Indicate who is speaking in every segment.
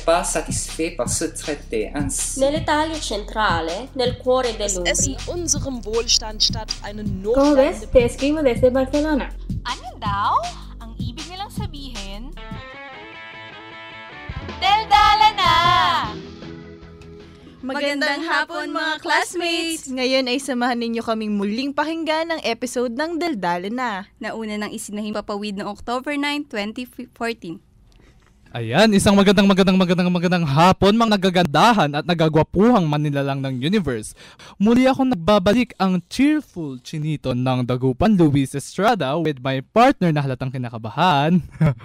Speaker 1: pas satisfait par ce traité. Ainsi,
Speaker 2: Nell'Italia centrale, nel cuore
Speaker 3: Es in
Speaker 2: dell'Umbria.
Speaker 3: unserem Wohlstand statt eine
Speaker 4: ¿Cómo ves?
Speaker 3: notleidende
Speaker 4: Te escribo desde Barcelona.
Speaker 5: Ano daw? Ang ibig nilang sabihin? Daldala na!
Speaker 6: Magandang hapon mga classmates! Ngayon ay samahan ninyo kaming muling pakinggan ng episode ng Daldala na.
Speaker 7: Nauna nang isinahing papawid noong October 9, 2014.
Speaker 8: Ayan, isang magandang hapon mga nagagandahan at nagagwapuhang manilalang ng universe. Muli ako nagbabalik ang cheerful chinito ng Dagupan, Luis Estrada, with my partner na halatang kinakabahan.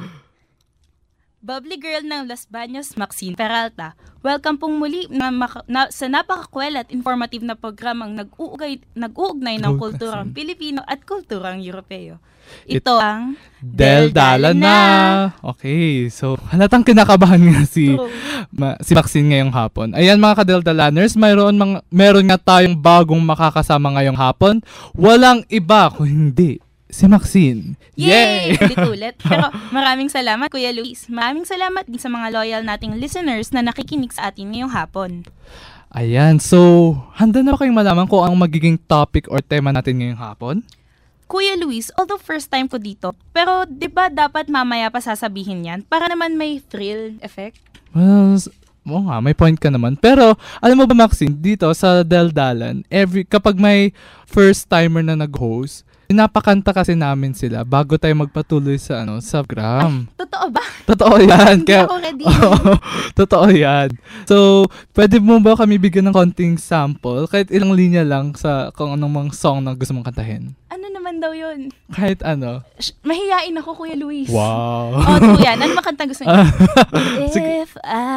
Speaker 9: Bubbly girl ng Los Baños, Maxine Peralta. Welcome pong muli sa napakakwel at informative na programang nag-uugnay ng kulturang Pilipino at kulturang Europeo. Ito ang
Speaker 8: Daldala na! Okay, so halatang kinakabahan nga si Maxine ngayong hapon. Ayan mga kadeldalaners, meron nga tayong bagong makakasama ngayong hapon. Walang iba kung hindi si Maxine.
Speaker 9: Yay! Ulit-ulit. Pero maraming salamat, Kuya Luis. Maraming salamat din sa mga loyal nating listeners na nakikinig sa atin ngayong hapon.
Speaker 8: Ayan, so handa na ba kayong malaman kung ang magiging topic or tema natin ngayong hapon?
Speaker 9: Kuya Luis, although first time ko dito, pero di ba dapat mamaya pa sasabihin yan para naman may thrill effect?
Speaker 8: Well, oo nga, may point ka naman. Pero, alam mo ba Maxine, dito sa Daldalan, kapag may first timer na nag-host, pinapakanta kasi namin sila bago tayo magpatuloy sa Gram.
Speaker 9: Totoo ba?
Speaker 8: Totoo yan.
Speaker 9: Hindi ako ready.
Speaker 8: Totoo yan. So, pwede mo ba kami bigyan ng konting sample? Kahit ilang linya lang sa kung anong mga song na gusto mong kantahin.
Speaker 9: Ano naman daw yun?
Speaker 8: Kahit ano.
Speaker 9: Mahiyain ako, Kuya Luis.
Speaker 8: Wow.
Speaker 9: True yan. Ano makanta gusto niyo?
Speaker 8: Sige.
Speaker 9: If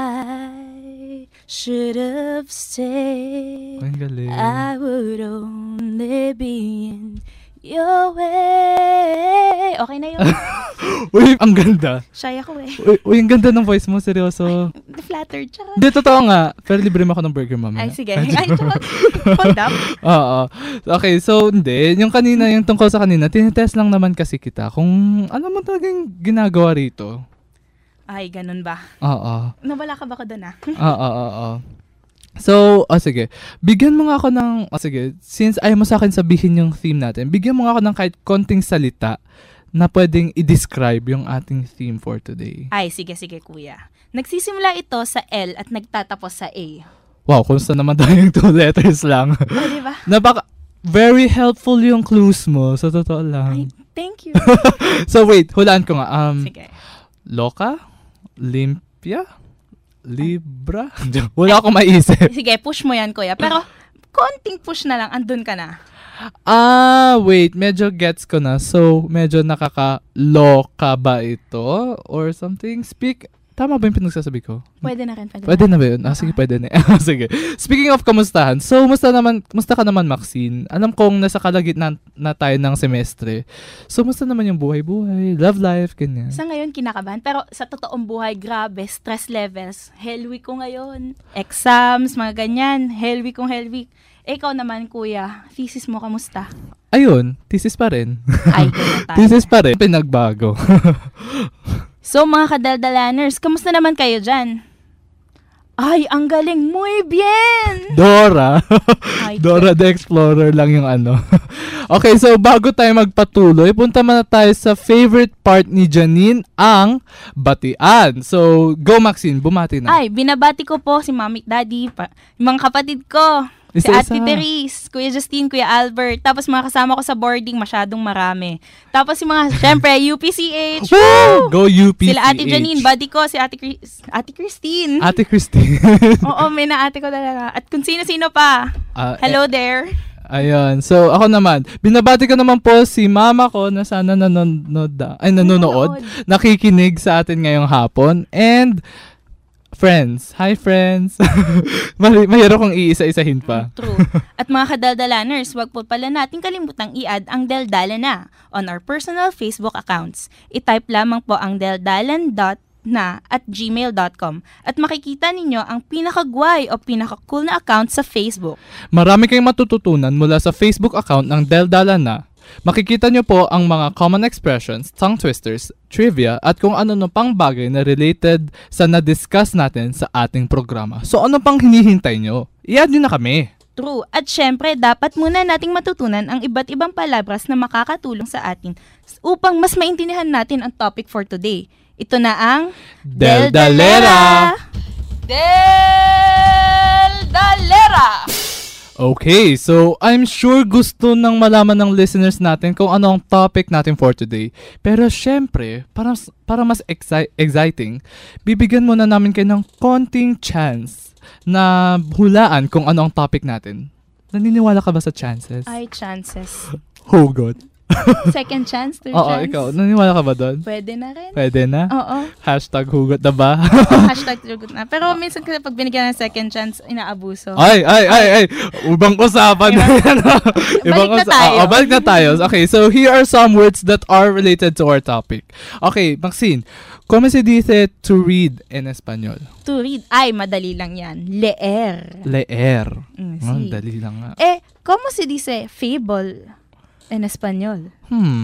Speaker 9: I should have stayed,
Speaker 8: Ang galing.
Speaker 9: I would only be in your way. Okay na yun.
Speaker 8: Uy, ang ganda.
Speaker 9: Shy ako eh.
Speaker 8: Uy, ang ganda ng voice mo, seryoso.
Speaker 9: Flattered. Tsaka.
Speaker 8: Hindi, totoo nga. Pero libre mo ako ng burger mamaya.
Speaker 9: Ay, sige. Ay, tsaka. Hold up.
Speaker 8: Oo. Okay, so hindi. Yung tungkol sa kanina, tinitest lang naman kasi kita kung ano mo talagang ginagawa rito.
Speaker 9: Ay, ganun ba?
Speaker 8: Oo.
Speaker 9: Nawala ka ba ko doon
Speaker 8: Oo. So, sige. Bigyan mo nga ako ng, sige, since ayaw mo sa akin sabihin yung theme natin, bigyan mo nga ako ng kahit konting salita na pwedeng i-describe yung ating theme for today.
Speaker 9: Ay, sige, kuya. Nagsisimula ito sa L at nagtatapos sa A.
Speaker 8: Wow, kumusta naman tayo yung 2 letters lang.
Speaker 9: Oh, diba?
Speaker 8: Very helpful yung clues mo, sa totoo lang.
Speaker 9: Ay, thank you.
Speaker 8: So, wait, hulaan ko nga.
Speaker 9: Sige.
Speaker 8: Loka? Limpia? Libra? Wala akong maisip.
Speaker 9: Sige, push mo yan, kuya. Pero, konting push na lang, andun ka na.
Speaker 8: Wait, medyo gets ko na. So, medyo nakaka-loka ba ito? Or something? Tama ba yung pinagsasabi ko?
Speaker 9: Pwede na rin.
Speaker 8: Pwede na ba yun? Sige, pwede na. Sige. Speaking of kamustahan, so, musta ka naman, Maxine? Alam kong nasa kalagitnaan na tayo ng semestre. So, musta naman yung buhay-buhay, love life, ganyan?
Speaker 9: Sa ngayon, kinakabahan. Pero sa totoong buhay, grabe, stress levels. Hell week ko ngayon. Exams, mga ganyan. Hell week. Ikaw naman, kuya. Thesis mo, kamusta?
Speaker 8: Ayun, thesis pa rin.
Speaker 9: Ay, ganyan tayo.
Speaker 8: Thesis pa rin. Pinagbago.
Speaker 9: So, mga kadaldalaners, kamusta naman kayo dyan? Ay, ang galing. Muy bien!
Speaker 8: Dora.
Speaker 9: Ay,
Speaker 8: Dora the Explorer lang yung Okay, so bago tayo magpatuloy, punta muna tayo sa favorite part ni Janine, ang batian. So, go Maxine, bumati na.
Speaker 9: Ay, binabati ko po si Mami at Daddy, yung mga kapatid ko. Si Ate Therese, Kuya Justine, Kuya Albert. Tapos mga kasama ko sa boarding, masyadong marami. Tapos yung mga, syempre, UPCH.
Speaker 8: Woo! Go UPCH.
Speaker 9: Sila Ate Janine, buddy ko, si Ate Christine.
Speaker 8: Ate Christine.
Speaker 9: Oo, may na ate ko talaga. At kung sino-sino pa. Hello there.
Speaker 8: Ayun. So, ako naman, binabati ko naman po si mama ko na sana nanonood, nakikinig sa atin ngayong hapon. And friends. Hi, friends. Mahirap kong iisa-isahin pa.
Speaker 9: True. At mga kadaldalaners, wag po pala natin kalimutang i-add ang Daldala na on our personal Facebook accounts. I-type lamang po ang daldalan.na@gmail.com at makikita ninyo ang pinakagway o pinaka-cool na account sa Facebook.
Speaker 8: Marami kayong matututunan mula sa Facebook account ng Daldala na. Makikita nyo po ang mga common expressions, tongue twisters, trivia, at kung ano pang bagay na related sa na-discuss natin sa ating programa. So ano pang hinihintay nyo? I-add nyo na kami.
Speaker 9: True. At syempre, dapat muna nating matutunan ang iba't ibang palabras na makakatulong sa atin upang mas maintindihan natin ang topic for today. Ito na ang
Speaker 8: Deldalera!
Speaker 5: Deldalera!
Speaker 8: Okay, so I'm sure gusto nang malaman ng listeners natin kung ano ang topic natin for today. Pero syempre, para mas exciting, bibigyan muna namin kayo ng konting chance na hulaan kung ano ang topic natin. Naniniwala ka ba sa chances?
Speaker 9: Ay, chances.
Speaker 8: Hugot.
Speaker 9: Second chance, third
Speaker 8: Oo,
Speaker 9: chance.
Speaker 8: ikaw. Naniniwala ka ba doon?
Speaker 9: Pwede na rin.
Speaker 8: Pwede na?
Speaker 9: Oo.
Speaker 8: #hugot na ba?
Speaker 9: Hashtag tugot na. Pero minsan kasi pag binigyan ng second chance, inaabuso.
Speaker 8: Ay! Ibang usapan na yan.
Speaker 9: Balik na tayo.
Speaker 8: Balik na tayo. Okay, so here are some words that are related to our topic. Okay, Maxine, ¿cómo se dice to read en español?
Speaker 9: To read. Ay, madali lang yan. Leer.
Speaker 8: Leer.
Speaker 9: Sí.
Speaker 8: Dali lang nga.
Speaker 9: ¿Cómo se dice fable en español?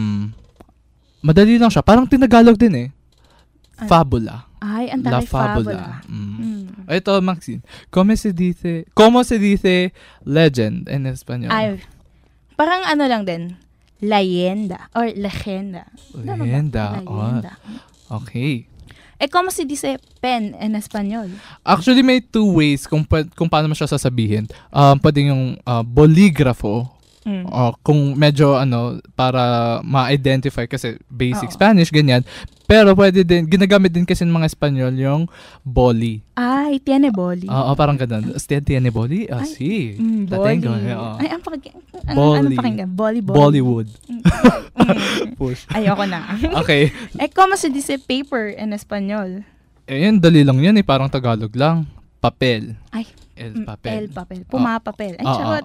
Speaker 8: Madali lang siya. Parang tinagalog din eh. Fabula.
Speaker 9: Ay, ang
Speaker 8: La
Speaker 9: taray
Speaker 8: fabula.
Speaker 9: fabula.
Speaker 8: Ito, Maxine. ¿Cómo se dice legend en español?
Speaker 9: Ay, parang ano lang din. Leyenda or legenda.
Speaker 8: Leyenda.
Speaker 9: Leyenda.
Speaker 8: Okay.
Speaker 9: ¿Cómo se dice pen en español?
Speaker 8: Actually, may two ways kung paano mo siya sasabihin. Pwede yung boligrafo. Kung medyo para ma-identify kasi basic Spanish, ganyan. Pero pwede din, ginagamit din kasi ng mga Espanyol yung boli.
Speaker 9: Ay, tiene boli.
Speaker 8: Oo, parang ganun. Usted tiene boli?
Speaker 9: Ay,
Speaker 8: sí.
Speaker 9: boli.
Speaker 8: Ay,
Speaker 9: ang pakinggan? Boli.
Speaker 8: Bollywood. Push.
Speaker 9: Ayoko na.
Speaker 8: Okay.
Speaker 9: ¿Cómo se dice paper en español?
Speaker 8: Yun, dali lang yun eh. Parang Tagalog lang. Papel.
Speaker 9: Ay.
Speaker 8: El papel.
Speaker 9: El papel. Pumapapel. Ay, charot.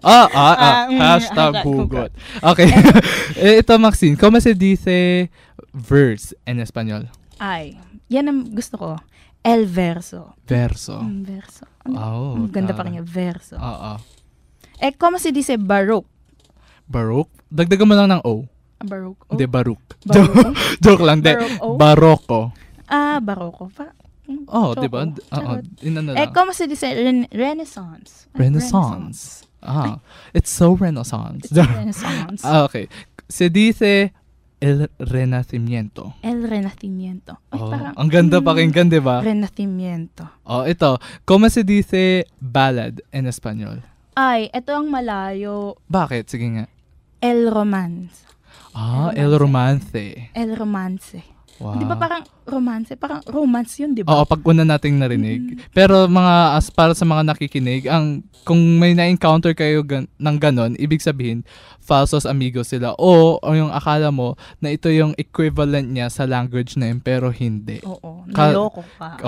Speaker 8: #hugot. Okay. Ito, Maxine. ¿Cómo se dice verse en español?
Speaker 9: Ay, yan ang gusto ko. El verso.
Speaker 8: Verso.
Speaker 9: Verso.
Speaker 8: Oh,
Speaker 9: ganda pa kanya. Verso.
Speaker 8: Oo.
Speaker 9: ¿Cómo se dice baroque?
Speaker 8: Baroque? Dagdagan mo lang ng O.
Speaker 9: Baroque.
Speaker 8: Hindi, baroque.
Speaker 9: Baroque.
Speaker 8: Joke lang. Baroko.
Speaker 9: Baroko.
Speaker 8: Di ba?
Speaker 9: ¿Cómo se dice renaissance?
Speaker 8: Renaissance. It's so renaissance.
Speaker 9: It's renaissance.
Speaker 8: Okay. Se dice el renacimiento.
Speaker 9: El renacimiento. Ay, parang,
Speaker 8: ang ganda pakinggan, di ba?
Speaker 9: Renacimiento.
Speaker 8: Ito. ¿Cómo se dice ballad en español?
Speaker 9: Ay, ito ang malayo.
Speaker 8: Bakit? Sige nga.
Speaker 9: El romance.
Speaker 8: El romance.
Speaker 9: El romance.
Speaker 8: Wow.
Speaker 9: Di ba parang romance? Parang romance yun, di ba?
Speaker 8: Oo, pag una nating narinig. Pero para sa mga nakikinig, kung may na-encounter kayo ng ganon, ibig sabihin, falsos amigos sila. O yung akala mo na ito yung equivalent niya sa language na yun, pero hindi.
Speaker 9: Oo, naloko ka.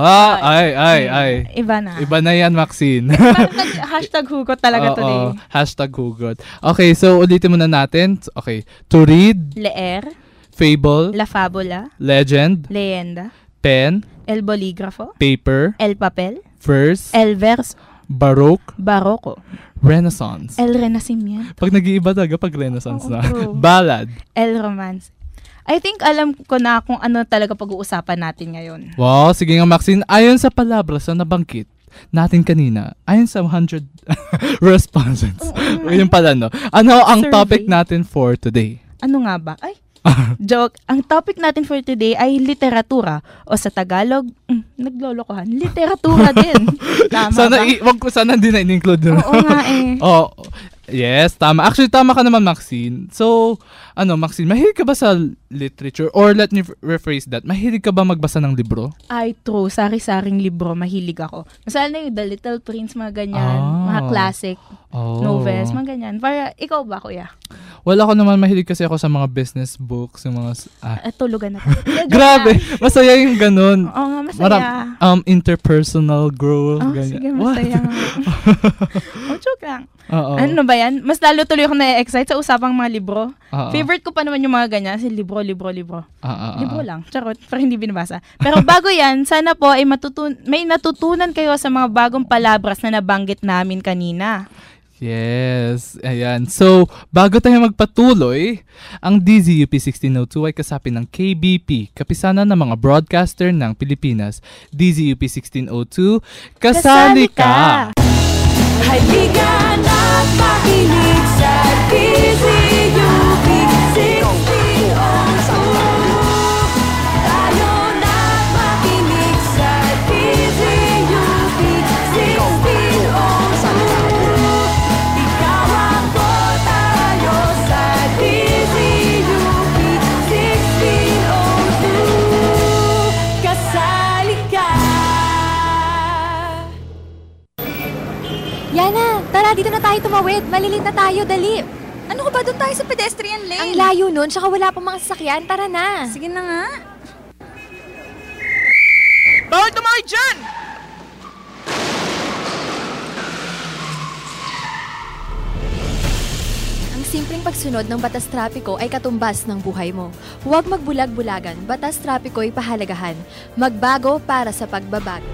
Speaker 8: Ay.
Speaker 9: Iba na.
Speaker 8: Iba na yan, Maxine.
Speaker 9: Parang #hugot talaga today.
Speaker 8: #hugot. Okay, so ulitin muna natin. Okay, to read.
Speaker 9: Leer.
Speaker 8: Fable.
Speaker 9: La fábula.
Speaker 8: Legend.
Speaker 9: Leyenda.
Speaker 8: Pen.
Speaker 9: El bolígrafo.
Speaker 8: Paper.
Speaker 9: El papel.
Speaker 8: Verse.
Speaker 9: El verso.
Speaker 8: Baroque.
Speaker 9: Baroko.
Speaker 8: Renaissance.
Speaker 9: El renacimiento.
Speaker 8: Pag nag-iiba talaga pag Renaissance na.
Speaker 9: True.
Speaker 8: Ballad.
Speaker 9: El romance. I think alam ko na kung ano talaga pag-uusapan natin ngayon.
Speaker 8: Wow, sige nga Maxine. Ayon sa palabras na nabanggit natin kanina, ayon sa 100 responses. Yun pala, no? Ano ang
Speaker 9: Survey.
Speaker 8: topic natin for today?
Speaker 9: Ano nga ba? Ay, joke. Ang topic natin for today ay literatura. O sa Tagalog, naglolokohan. Literatura din. Tama ba?
Speaker 8: Sana hindi na in-include.
Speaker 9: Oo nga eh.
Speaker 8: Yes, tama. Actually, tama ka naman, Maxine. So, Maxine, mahilig ka ba sa literature? Or let me rephrase that. Mahilig ka ba magbasa ng libro?
Speaker 9: Ay, true. Sari-saring libro. Mahilig ako. Masala na yung The Little Prince, mga ganyan. Mga classic novels, mga ganyan. Para, ikaw ba, kuya?
Speaker 8: Well, ako naman mahilig kasi ako sa mga business books, yung mga...
Speaker 9: Tulugan na tayo.
Speaker 8: Grabe! Masaya yung ganun.
Speaker 9: Oo nga, masaya.
Speaker 8: Interpersonal growth. ganyan.
Speaker 9: Sige, masaya nga. Joke lang. Ano ba yan? Mas lalo tuloy ako na-excite sa usapang mga libro. Favorite ko pa naman yung mga ganyan. Kasi libro. Libro lang. Charot. Pero hindi binabasa. Pero bago yan, sana po ay may natutunan kayo sa mga bagong palabras na nabanggit namin kanina.
Speaker 8: Yes, ayan. So, bago tayo magpatuloy, ang DZUP 1602 ay kasapi ng KBP, kapisanan ng mga broadcaster ng Pilipinas. DZUP 1602, kasali ka!
Speaker 4: Halika na't makinig sa DZUP 1602. Tayo na't makinig sa DZUP 1602. Ikaw ako, tayo sa DZUP 1602. Kasali ka.
Speaker 10: Yana, tara dito na tayo tumawid. Malilit na tayo, dali.
Speaker 11: Ano ka ba? Doon tayo sa pedestrian lane.
Speaker 10: Ang layo nun, tsaka wala pang mga sasakyan. Tara na.
Speaker 11: Sige na nga.
Speaker 3: Bawal tumakay dyan!
Speaker 10: Ang simpleng pagsunod ng batas trapiko ay katumbas ng buhay mo. Huwag magbulag-bulagan. Batas trapiko'y pahalagahan. Magbago para sa pagbabago.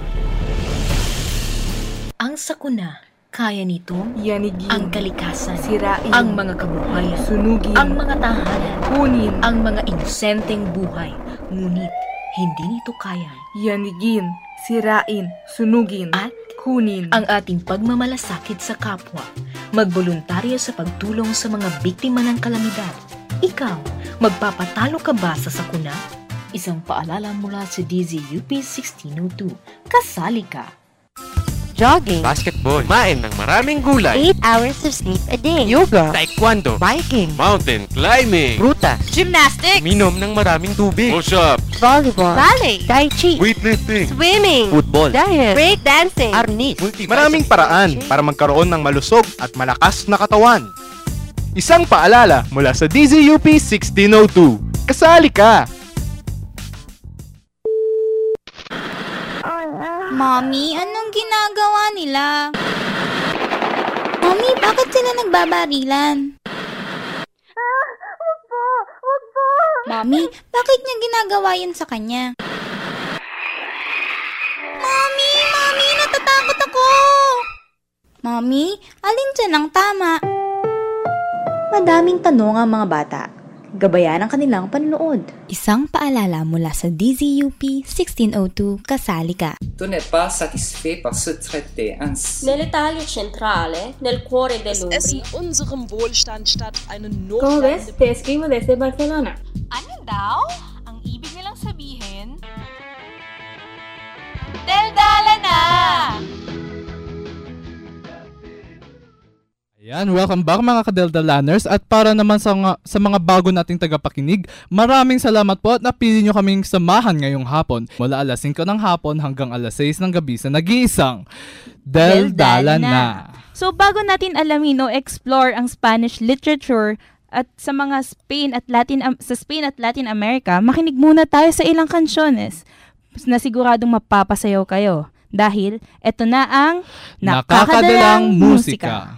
Speaker 12: Ang sakuna, kaya nitong
Speaker 13: yanigin
Speaker 12: ang kalikasan,
Speaker 13: sirain
Speaker 12: ang mga kabuhayan,
Speaker 13: sunugin
Speaker 12: ang mga tahanan,
Speaker 13: kunin
Speaker 12: ang mga inosenteng buhay. Ngunit hindi nito kayang
Speaker 13: yanigin, sirain, sunugin
Speaker 12: at
Speaker 13: kunin
Speaker 12: ang ating pagmamalasakit sa kapwa. Magboluntaryo sa pagtulong sa mga biktima ng kalamidad. Ikaw, magpapatalo ka ba sa sakuna? Isang paalala mula sa DZUP 1602. Kasali ka!
Speaker 14: Jogging,
Speaker 15: basketball, kumain ng maraming gulay,
Speaker 14: 8 hours of sleep a day,
Speaker 15: yoga, taekwondo,
Speaker 14: biking,
Speaker 15: mountain climbing,
Speaker 14: ruta,
Speaker 3: Gymnastics,
Speaker 15: minom ng maraming tubig, push-up,
Speaker 14: volleyball, ballet, tai chi,
Speaker 15: weightlifting,
Speaker 14: swimming,
Speaker 15: football,
Speaker 14: dance, break dancing, arnis.
Speaker 16: Maraming paraan para magkaroon ng malusog at malakas na katawan. Isang paalala mula sa DZUP 1602. Kasali ka!
Speaker 11: Mommy, anong ginagawa nila? Mommy, bakit sila nagbabarilan? Wag po! Mommy, bakit niya ginagawa yun sa kanya? Mommy, natatakot ako! Mommy, alin dyan ang tama?
Speaker 17: Madaming tanong ang mga bata. Gabayan ang kanilang panunood.
Speaker 18: Isang paalala mula sa DZUP 1602, kasali ka.
Speaker 1: Tu n'es pas satisfait par ce traité ainsi.
Speaker 2: Nell'Italia centrale, nel cuore dell'Umbria.
Speaker 3: Es in unserem Wohlstand statt eine
Speaker 19: ¿Cómo ves? Te escribo desde Barcelona.
Speaker 5: Ano daw? Ang ibig nilang sabihin? Daldala na!
Speaker 8: Ayan, welcome back mga kadeldalaners, at para naman sa mga bago nating tagapakinig, maraming salamat po at napili nyo kaming samahan ngayong hapon mula alas 5 ng hapon hanggang alas 6 ng gabi sa nag-iisang Deldala na.
Speaker 9: So bago natin alamin o explore ang Spanish literature at sa mga Spain at Latin America, makinig muna tayo sa ilang kansyones na siguradong mapapasayaw kayo dahil eto na ang
Speaker 8: Nakakadalang Musika.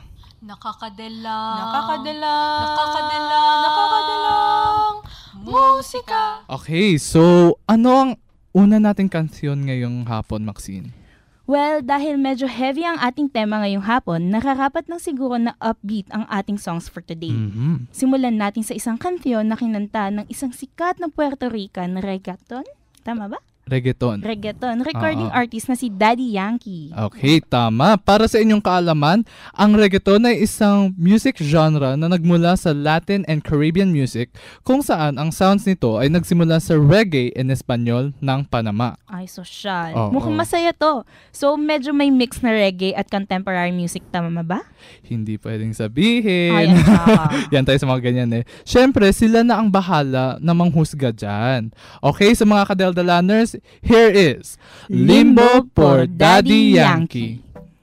Speaker 5: Nakakadalang musika.
Speaker 8: Okay, so ano ang una nating kansyon ngayong hapon, Maxine?
Speaker 9: Well, dahil medyo heavy ang ating tema ngayong hapon, nakarapat ng siguro na upbeat ang ating songs for today.
Speaker 8: Mm-hmm.
Speaker 9: Simulan natin sa isang kantyon na kinanta ng isang sikat na Puerto Rican reggaeton. Tama ba?
Speaker 8: Reggaeton.
Speaker 9: Recording artist na si Daddy Yankee.
Speaker 8: Okay, tama. Para sa inyong kaalaman, ang reggaeton ay isang music genre na nagmula sa Latin and Caribbean music, kung saan ang sounds nito ay nagsimula sa reggae in Espanyol ng Panama.
Speaker 9: Ay, sosyal. Mukhang masaya to. So, medyo may mix na reggae at contemporary music. Tama ba?
Speaker 8: Hindi pwedeng sabihin.
Speaker 9: Ay,
Speaker 8: yan tayo sa mga ganyan eh. Siyempre, sila na ang bahala na manghusga dyan. Okay, sa mga kadeldalaners, here is Limbo for Daddy Yankee.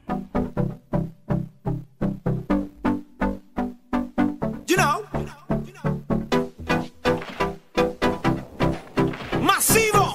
Speaker 4: You know, Masivo,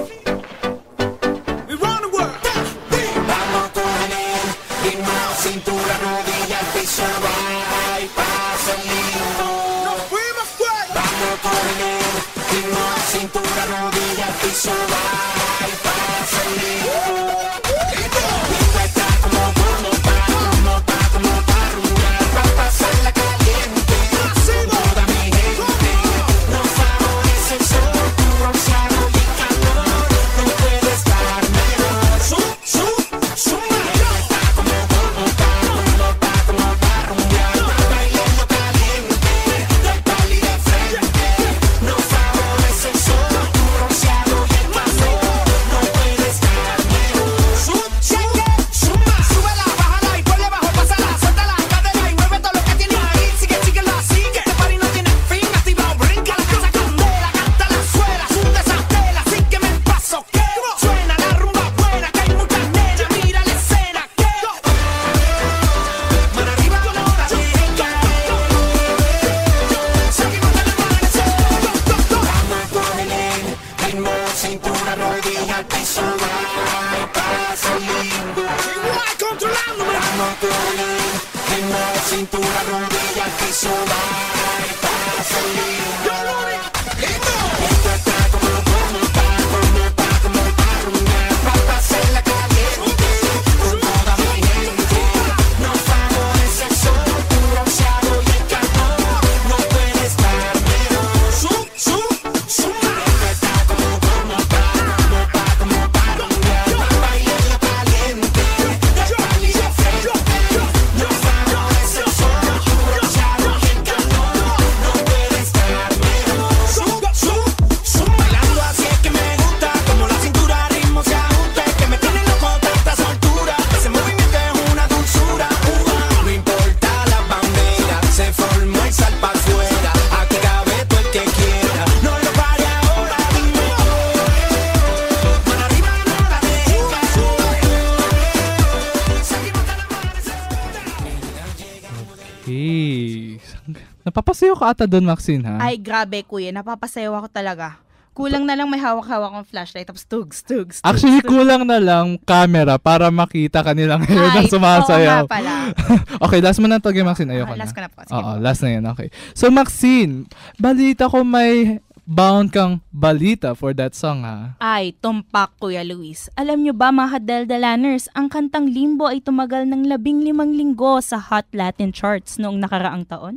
Speaker 4: we run the world. Vamos con él, ritmo, cintura, rodilla, al piso, va y pasa el limbo. Nos fuimos fuera. Vamos con él, ritmo, cintura, rodilla, al piso, va y pasa el limbo. Limbo está como rumba, vamos correr, ritmo, cintura, rodilla, al piso, va y pasa el lío. Esto está como pa' rumbear, pa' hacerla caliente, con toda mi gente. Nos favorece el sol, tu bronceado y el calor, no puede estar mejor. Esto está como pa' rumbear, pa' bailarla caliente, de espalda y de frente. Nos favorece el sol, tu bronceado y el calor, no puede estar mejor. Bailando así es que me gusta, como la cintura a ritmo se ajusta, es que me tiene loco tanta soltura, ese movimiento es una dulzura. No importa la bandera, se formó y sal pa' afuera, aquí cabe todo el que quiera, no lo pare ahora, dime mano arriba, no la dejes caer, seguimos hasta la
Speaker 8: Okay. Napapasayo ka ata doon, Maxine, ha?
Speaker 9: Ay, grabe kuya, napapasayaw ako talaga. Kulang na lang may hawak-hawak kong flashlight, tapos tugs.
Speaker 8: Actually, kulang na lang camera para makita kanilang hair na sumasayaw.
Speaker 9: Oo nga pala.
Speaker 8: Okay, last mo na to, Maxine. Ayoko na.
Speaker 9: Last ko na po. Sige
Speaker 8: Oo,
Speaker 9: po.
Speaker 8: last na yun. Okay. So, Maxine, balita ko may bound kang balita for that song, ha?
Speaker 9: Ay, tumpak Kuya Luis. Alam nyo ba mga Deldalaners, ang kantang Limbo ay tumagal ng 15 linggo sa Hot Latin charts noong nakaraang taon?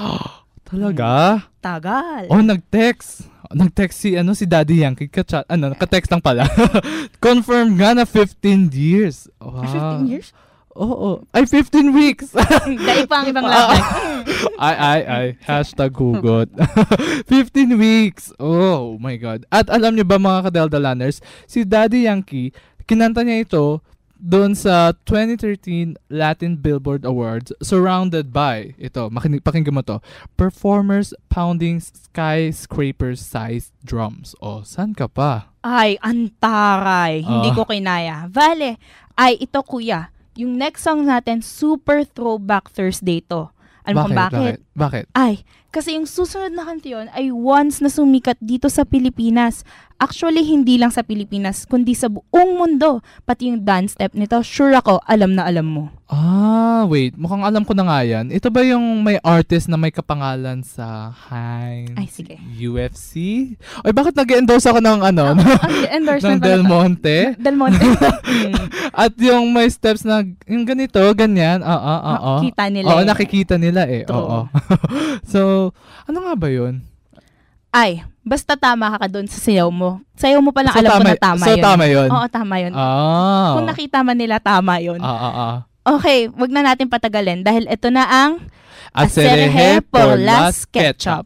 Speaker 8: Talaga?
Speaker 9: Tagal.
Speaker 8: Oh, nag-text si Daddy Yankee, ka-text lang pala. Confirmed nga na 15 years. Wow.
Speaker 9: 15 years?
Speaker 8: Oo. Ay, 15 weeks.
Speaker 9: Dahil pa ang ibang laban.
Speaker 8: Ay. Hashtag hugot. 15 weeks. Oh my God. At alam niyo ba mga Kadeldalaners, si Daddy Yankee, kinanta niya ito doon sa 2013 Latin Billboard Awards, surrounded by, ito, pakinggan mo to, performers pounding skyscraper-sized drums. Oh, saan ka pa?
Speaker 9: Ay, antaray. Hindi ko kinaya. Vale. Ay, ito kuya. Yung next song natin, super throwback Thursday to. Alam mo kung bakit?
Speaker 8: Bakit?
Speaker 9: Ay, kasi yung susunod na kanta yun ay once na sumikat dito sa Pilipinas. Actually, hindi lang sa Pilipinas, kundi sa buong mundo. Pati yung dance step nito, sure ako, alam na alam mo.
Speaker 8: Ah, wait. Mukhang alam ko na nga yan. Ito ba yung may artist na may kapangalan sa Heinz?
Speaker 9: Ay, sige.
Speaker 8: UFC? Ay, bakit nag-endorse ako ng ng Del Monte?
Speaker 9: Del Monte.
Speaker 8: At yung may steps na, yung ganito, ganyan.
Speaker 9: Kita nila.
Speaker 8: Oo, nakikita nila eh. Oo. So, ano nga ba yun?
Speaker 9: Ay, basta tama ka doon sa sayaw mo. Sayaw mo palang alam ko na tama yun.
Speaker 8: So, tama yun?
Speaker 9: Oo, tama yun.
Speaker 8: Ah.
Speaker 9: Kung nakita man nila, tama yun. Okay, wag na natin patagalin dahil ito na ang
Speaker 8: Acerehe por las Ketchup.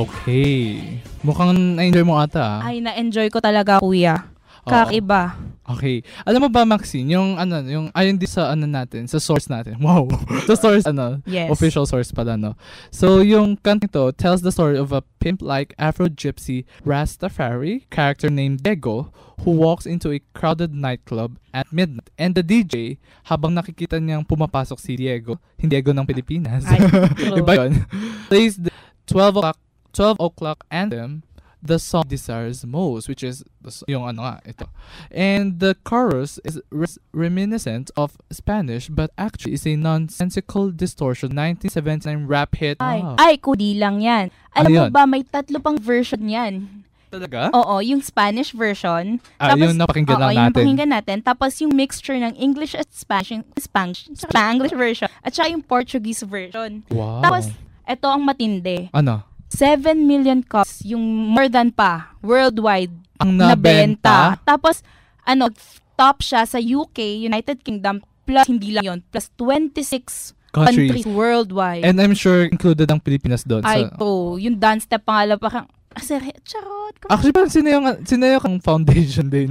Speaker 8: Okay. Mukhang na-enjoy mo ata.
Speaker 9: Ay, na-enjoy ko talaga, kuya. Kakaiba.
Speaker 8: Okay. Alam mo ba, Maxine, yung ayon din sa natin, sa source natin. Wow. Sa source,
Speaker 9: Yes.
Speaker 8: official source pala, no? So, yung kanta to tells the story of a pimp-like Afro-Gypsy Rastafari character named Diego who walks into a crowded nightclub at midnight. And the DJ, habang nakikita niyang pumapasok si Diego, hindi Diego ng Pilipinas. Iba yun. Plays the 12 o'clock anthem, the song desires most, which is yung ito. And the chorus is reminiscent of Spanish, but actually is a nonsensical distortion 1979 rap hit.
Speaker 9: Ay, kudi lang yan. Alam mo ba, may 3 pang version yan.
Speaker 8: Talaga?
Speaker 9: Oo, yung Spanish version. Tapos,
Speaker 8: yung napakinggan lang natin.
Speaker 9: Yung napakinggan natin. Tapos yung mixture ng English at Spanglish version. At saka yung Portuguese version.
Speaker 8: Wow.
Speaker 9: Tapos, ito ang matindi.
Speaker 8: Ano?
Speaker 9: 7 million copies, yung more than pa, worldwide,
Speaker 8: ang
Speaker 9: nabenta. Tapos, top siya sa UK, United Kingdom, plus hindi lang yun, plus 26 countries worldwide.
Speaker 8: And I'm sure included ang Pilipinas doon.
Speaker 9: Ay, yung dance step pangalawa pa kang, charot.
Speaker 8: Actually, parang sino yung foundation din?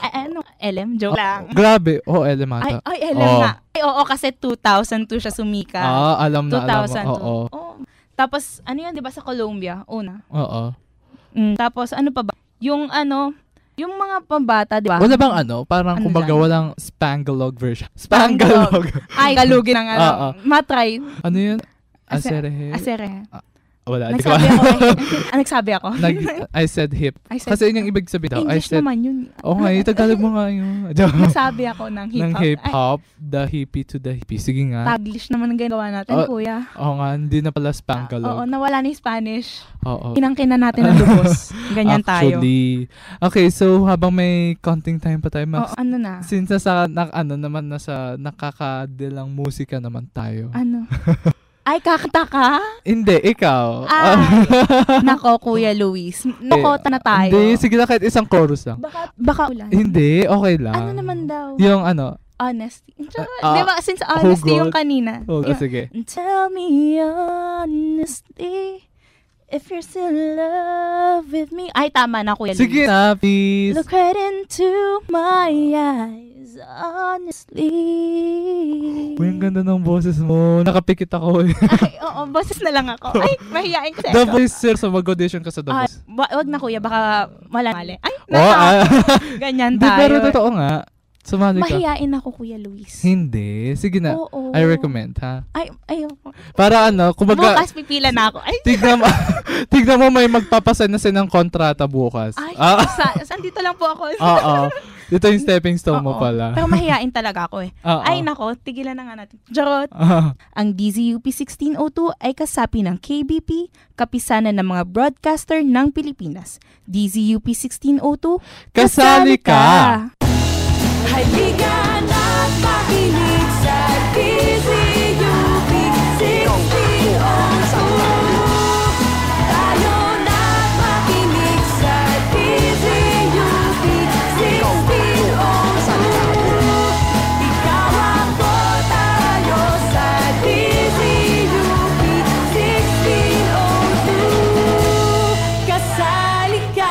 Speaker 9: LM? Joke lang.
Speaker 8: Grabe. LM ata.
Speaker 9: Ay, LM nga. Ay, oo, kasi 2002 siya sumika.
Speaker 8: Alam na.
Speaker 9: 2002.
Speaker 8: Oo.
Speaker 9: Tapos, di ba sa Colombia? Una.
Speaker 8: Oo.
Speaker 9: Tapos, ano pa ba? Yung mga pambata, di ba?
Speaker 8: Wala bang parang kumbaga walang Spangalog version. Spangalog.
Speaker 9: Ay, galugin ang matry.
Speaker 8: Ano yun? Aserehe. Wala.
Speaker 9: Nagsabi ako.
Speaker 8: I said hip. Kasi yun yung ibig sabihin daw.
Speaker 9: English naman yun.
Speaker 8: Nga, Tagalog mo nga yun.
Speaker 9: Nagsabi ako ng hip-hop.
Speaker 8: Ng hip-hop, the hippie to the hippie. Sige nga.
Speaker 9: Taglish naman ang ginawa natin, kuya.
Speaker 8: Oo nga, hindi na pala Spangalog.
Speaker 9: Nawala na yung Spanish.
Speaker 8: Oo.
Speaker 9: Inangkin na natin ang lubos. Ganyan tayo.
Speaker 8: Actually. Okay, so habang may counting time pa tayo, Max.
Speaker 9: ano na?
Speaker 8: Since naman nasa nakakadilang musika naman tayo.
Speaker 9: Ano? Ay, kakata ka?
Speaker 8: Hindi, ikaw.
Speaker 9: Nako, Kuya Luis. Nakota na tayo.
Speaker 8: Hindi, sige na kahit isang chorus lang.
Speaker 9: Baka ulan.
Speaker 8: Hindi, okay lang.
Speaker 9: Ano naman daw?
Speaker 8: Yung
Speaker 9: honesty. Diba, since honesty yung kanina.
Speaker 8: Sige.
Speaker 9: Tell me honestly if you're still in love with me. Ay, tama na, Kuya Luis.
Speaker 8: Sige na, please.
Speaker 9: Look right into my eyes, honestly.
Speaker 8: Uy, ang ganda ng boses mo. Nakapikit ako.
Speaker 9: Ay, oo, boses na lang ako. Ay, mahihain kasi
Speaker 8: The Voice, sir. So, mag-audition ka sa The Voice.
Speaker 9: Wag na, kuya. Baka mali. Ay, ganyan
Speaker 8: tayo. Pero totoo nga. Sumali ka.
Speaker 9: Mahihain ako, Kuya Luis.
Speaker 8: Hindi. Sige na.
Speaker 9: Oo.
Speaker 8: I recommend, ha?
Speaker 9: Ay, ayoko.
Speaker 8: Para kumbaga...
Speaker 9: Bukas pipila na ako. Ay.
Speaker 8: Tignan mo may magpapasan na ng kontrata bukas.
Speaker 9: Ay, dito lang po ako.
Speaker 8: Oo. Dito yung stepping stone mo pala.
Speaker 9: Pero mahihain talaga ako eh. Ay, nako. Tigilan na nga natin. Jarot. Ang DZUP 1602 ay kasapi ng KBP, kapisanan ng mga broadcaster ng Pilipinas. DZUP 1602,
Speaker 8: kasali ka!
Speaker 4: Halika na't makinig sa DZUP 1602. Tayo na't makinig sa DZUP 1602. Ikaw ako, tayo sa DZUP 1602. Kasali ka!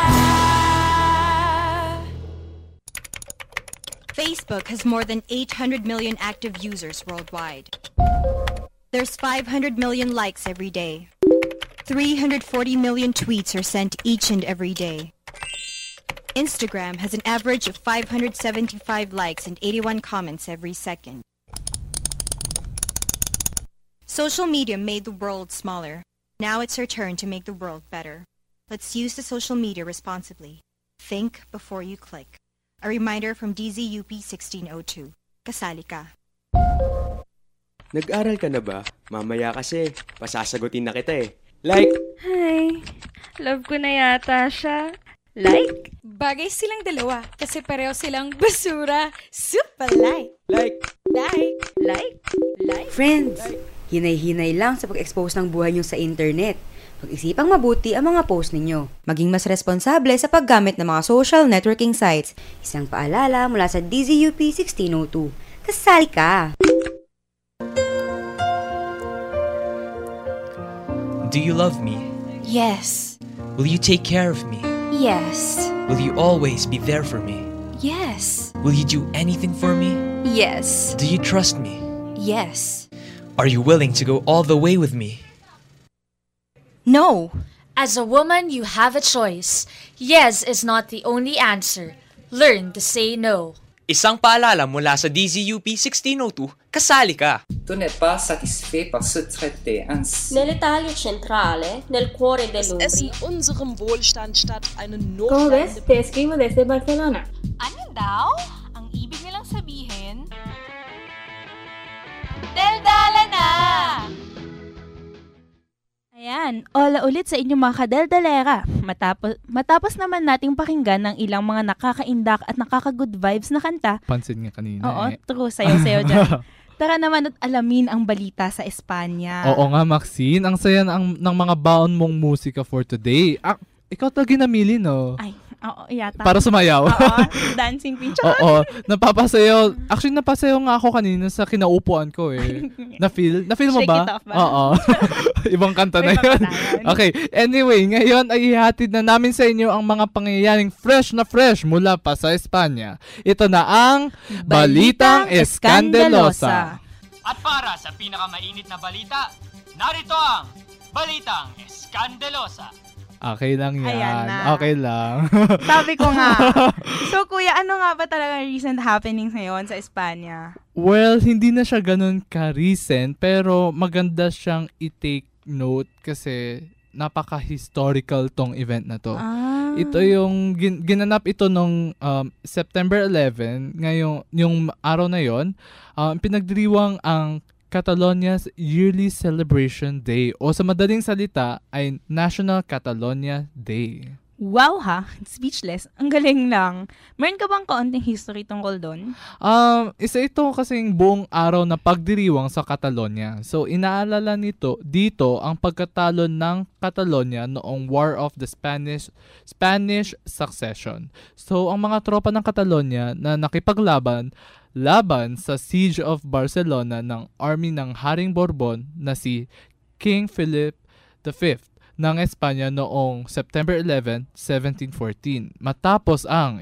Speaker 20: Facebook has more than 800 million active users worldwide. There's 500 million likes every day. 340 million tweets are sent each and every day. Instagram has an average of 575 likes and 81 comments every second. Social media made the world smaller. Now it's our turn to make the world better. Let's use the social media responsibly. Think before you click. A reminder from DZUP 1602. Kasali ka.
Speaker 21: Nag-aral ka na ba? Mamaya kasi, pasasagutin na kita eh. Like!
Speaker 22: Hi! Love ko na yata siya. Like? Bagay silang dalawa kasi pareho silang basura. Super like!
Speaker 21: Like!
Speaker 22: Like! Like! Like!
Speaker 23: Friends! Hinay-hinay lang sa pag-expose ng buhay nyo sa internet. Pag-isipang mabuti ang mga post ninyo. Maging mas responsable sa paggamit ng mga social networking sites. Isang paalala mula sa DZUP 1602. Kasali ka!
Speaker 24: Do you love me?
Speaker 22: Yes.
Speaker 6: Will you take care of me?
Speaker 7: Yes.
Speaker 6: Will you always be there for me?
Speaker 7: Yes.
Speaker 6: Will you do anything for me?
Speaker 7: Yes.
Speaker 6: Do you trust me?
Speaker 7: Yes.
Speaker 6: Are you willing to go all the way with me?
Speaker 7: No.
Speaker 10: As a woman, you have a choice. Yes is not the only answer. Learn to say no.
Speaker 6: Isang paalala mula sa DZUP 1602, kasali ka!
Speaker 1: Tu n'es pas satisfait par ce traité ainsi.
Speaker 2: Nell'Italia centrale, nel cuore
Speaker 3: Es
Speaker 2: dell'Umbria.
Speaker 3: in unserem Wohlstand statt eine
Speaker 19: ¿Cómo ves? Te escribo desde Barcelona.
Speaker 5: Ano daw? Ang ibig nilang sabihin? Daldala na!
Speaker 9: Ayan, hola ulit sa inyong mga kadeldalera. Matapos naman nating pakinggan ng ilang mga nakakaindak at nakaka-good vibes na kanta.
Speaker 8: Pansin nga kanina.
Speaker 9: Oo, true. Sayo-sayo dyan. Tara naman at alamin ang balita sa Espanya.
Speaker 8: Oo nga, Maxine. Ang saya ng mga baon mong musika for today. Ikaw talaga namili, no?
Speaker 9: Ay, oo, yata.
Speaker 8: Para sumayaw.
Speaker 9: Oo, dancing queen.
Speaker 8: Oo, napapasayaw. Actually, napasayaw nga ako kanina sa kinaupuan ko eh. Na-feel mo ba?
Speaker 9: Shake it off ba?
Speaker 8: Oo. Ibang kanta na yun. Okay, anyway, ngayon ay ihatid na namin sa inyo ang mga pangyayaring fresh na fresh mula pa sa Espanya. Ito na ang Balitang Eskandelosa.
Speaker 24: At para sa pinakamainit na balita, narito ang Balitang Eskandelosa.
Speaker 8: Okay lang yan.
Speaker 9: Ayan na.
Speaker 8: Okay lang.
Speaker 9: Sabi ko nga. So kuya, ano nga ba talaga recent happenings ngayon sa Espanya?
Speaker 8: Well, hindi na siya ganun ka-recent, pero maganda siyang i-take note kasi napaka-historical tong event na to. Ito yung ginanap ito nung September 11, ngayong yung araw na yon, pinagdiriwang ang Catalonia's Yearly Celebration Day o sa madaling salita ay National Catalonia Day.
Speaker 9: Wow ha, speechless. Ang galing lang. Meron ka bang kaunting history tungkol doon?
Speaker 8: Isa ito kasing buong araw na pagdiriwang sa Catalonia. So inaalala nito dito ang pagkatalo ng Catalonia noong War of the Spanish Succession. So ang mga tropa ng Catalonia na nakipaglaban sa Siege of Barcelona ng army ng Haring Bourbon na si King Philip V ng Espanya noong September 11, 1714. Matapos ang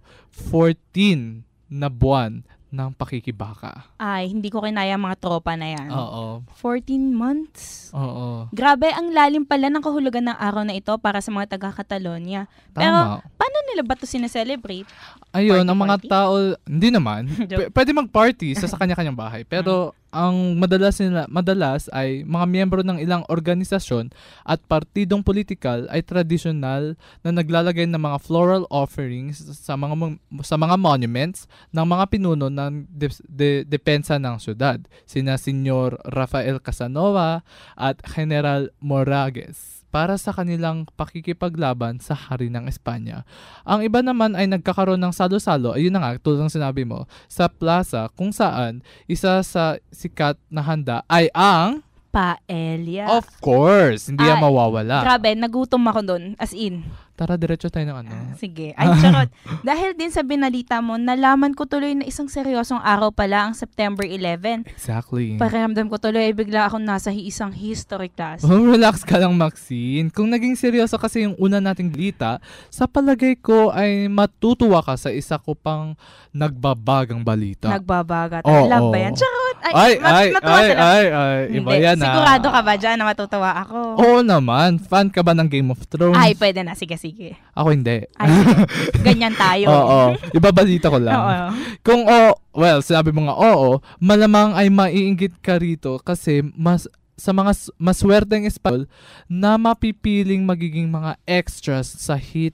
Speaker 8: 14 na buwan ng pakikibaka.
Speaker 9: Ay, hindi ko kinaya mga tropa na yan.
Speaker 8: Oo.
Speaker 9: 14 months?
Speaker 8: Oo.
Speaker 9: Grabe, ang lalim pala ng kahulugan ng araw na ito para sa mga taga-Catalonia. Pero, paano nila ba ito sineselebrate?
Speaker 8: Ayun, ang mga tao, hindi naman. Pwede mag-party sa kanya-kanyang bahay. Pero, ang madalas ay mga miyembro ng ilang organisasyon at partidong politikal ay tradisyonal na naglalagay ng mga floral offerings sa mga monuments ng mga pinuno ng depensa ng syudad, sina Senyor Rafael Casanova at General Moragues, para sa kanilang pakikipaglaban sa hari ng Espanya. Ang iba naman ay nagkakaroon ng salo-salo, ayun na nga, tulad ng sinabi mo, sa plaza kung saan isa sa sikat na handa ay ang
Speaker 9: paella.
Speaker 8: Of course, hindi yan mawawala.
Speaker 9: Grabe, nagutom ako doon, as in.
Speaker 8: Tara, diretso tayo ng ano.
Speaker 9: Sige. Ay, charot. Dahil din sa binalita mo, nalaman ko tuloy na isang seryosong araw pala ang September 11.
Speaker 8: Exactly.
Speaker 9: Pakiramdam ko tuloy, bigla akong nasa isang history class.
Speaker 8: Oh, relax ka lang, Maxine. Kung naging seryoso kasi yung una nating balita, sa palagay ko ay matutuwa ka sa isa ko pang nagbabagang balita.
Speaker 9: Nagbabagat. Love ba yan? Charot. Ay.
Speaker 8: Iba yan
Speaker 9: Sigurado ka ba dyan na matutuwa ako?
Speaker 8: Oo naman. Fan ka ba ng Game of Thrones?
Speaker 9: Ay, pwede na. Sige.
Speaker 8: Ako hindi.
Speaker 9: Ay, ganyan tayo.
Speaker 8: Oo. Ibabalita ko lang.
Speaker 9: Oo.
Speaker 8: Kung sinabi mo nga malamang ay maiinggit ka rito kasi sa mga maswerteng Espanyol na mapipiling magiging mga extras sa hit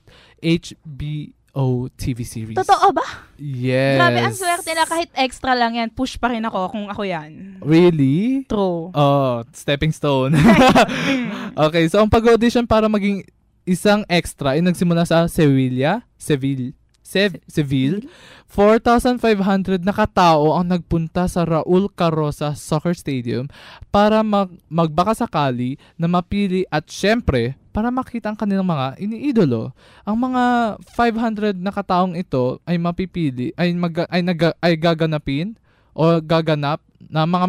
Speaker 8: HBO TV series.
Speaker 9: Totoo ba?
Speaker 8: Yes.
Speaker 9: Grabe, ang swerte na kahit extra lang yan, push pa rin ako kung ako yan.
Speaker 8: Really?
Speaker 9: True.
Speaker 8: Stepping stone. Okay, so ang pag-audition para maging isang extra ay nagsimula sa Seville. 4,500 na katao ang nagpunta sa Raul Carosa Soccer Stadium para magbakasakali na mapili at syempre para makita ang kanilang mga iniidolo. Ang mga 500 na kataong ito ay mapipili ay gaganap na mga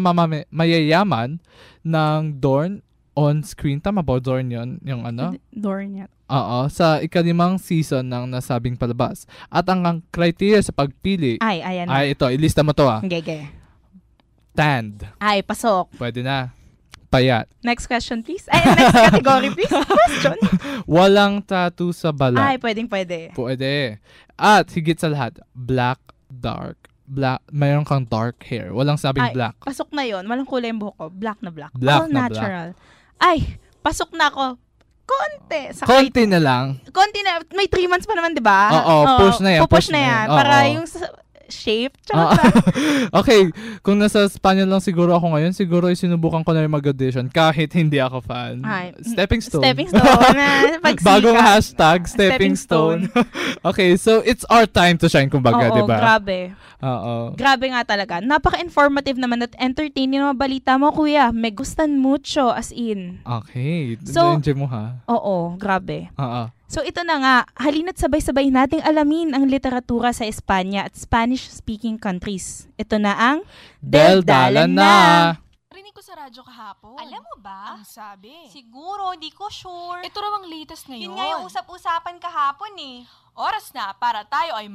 Speaker 8: mayayaman ng Dorn on screen. Tama ba? Dorn yun? Yung ano?
Speaker 9: Dorn yan.
Speaker 8: sa ika-5 season ng nasabing palabas. At ang criteria sa pagpili
Speaker 9: ayan
Speaker 8: ay ito, ilista mo to
Speaker 9: Okay.
Speaker 8: Tanned.
Speaker 9: Ay, pasok.
Speaker 8: Pwede na. Payat.
Speaker 9: Next question, please. Next category, please. Question.
Speaker 8: Walang tattoo sa balat.
Speaker 9: Pwede.
Speaker 8: Pwede. At higit sa lahat, black. Mayroon kang dark hair. Walang sabing black.
Speaker 9: Pasok na yon. Walang kulay yung buhok ko. Black na black.
Speaker 8: Black
Speaker 9: All
Speaker 8: na
Speaker 9: natural. Ay, pasok na ako.
Speaker 8: Konti na lang.
Speaker 9: Konti na. May 3 months pa naman, di ba?
Speaker 8: Push na yan.
Speaker 9: Push na yan. Para yung shape.
Speaker 8: Okay, kung nasa Espanya lang siguro ako ngayon, siguro sinubukan ko na rin mag-audition kahit hindi ako fan. Stepping stone. Bagong hashtag, stepping stone. Okay, so it's our time to shine, kumbaga, di ba?
Speaker 9: Grabe. Grabe nga talaga. Napaka-informative naman at entertaining na balita mo, kuya. Me gustan mucho, as in.
Speaker 8: Okay.
Speaker 9: So,
Speaker 8: enjoy mo ha?
Speaker 9: Oo, grabe. So ito na nga, halina't sabay-sabay nating alamin ang literatura sa Espanya at Spanish-speaking countries. Ito na ang Daldalan na!
Speaker 5: Rinig ko sa radyo kahapon.
Speaker 22: Alam mo ba?
Speaker 5: Ang sabi.
Speaker 22: Siguro, di ko sure.
Speaker 5: Ito raw ang latest ngayon.
Speaker 22: Yun nga yung usap-usapan kahapon eh.
Speaker 5: Oras na para tayo ay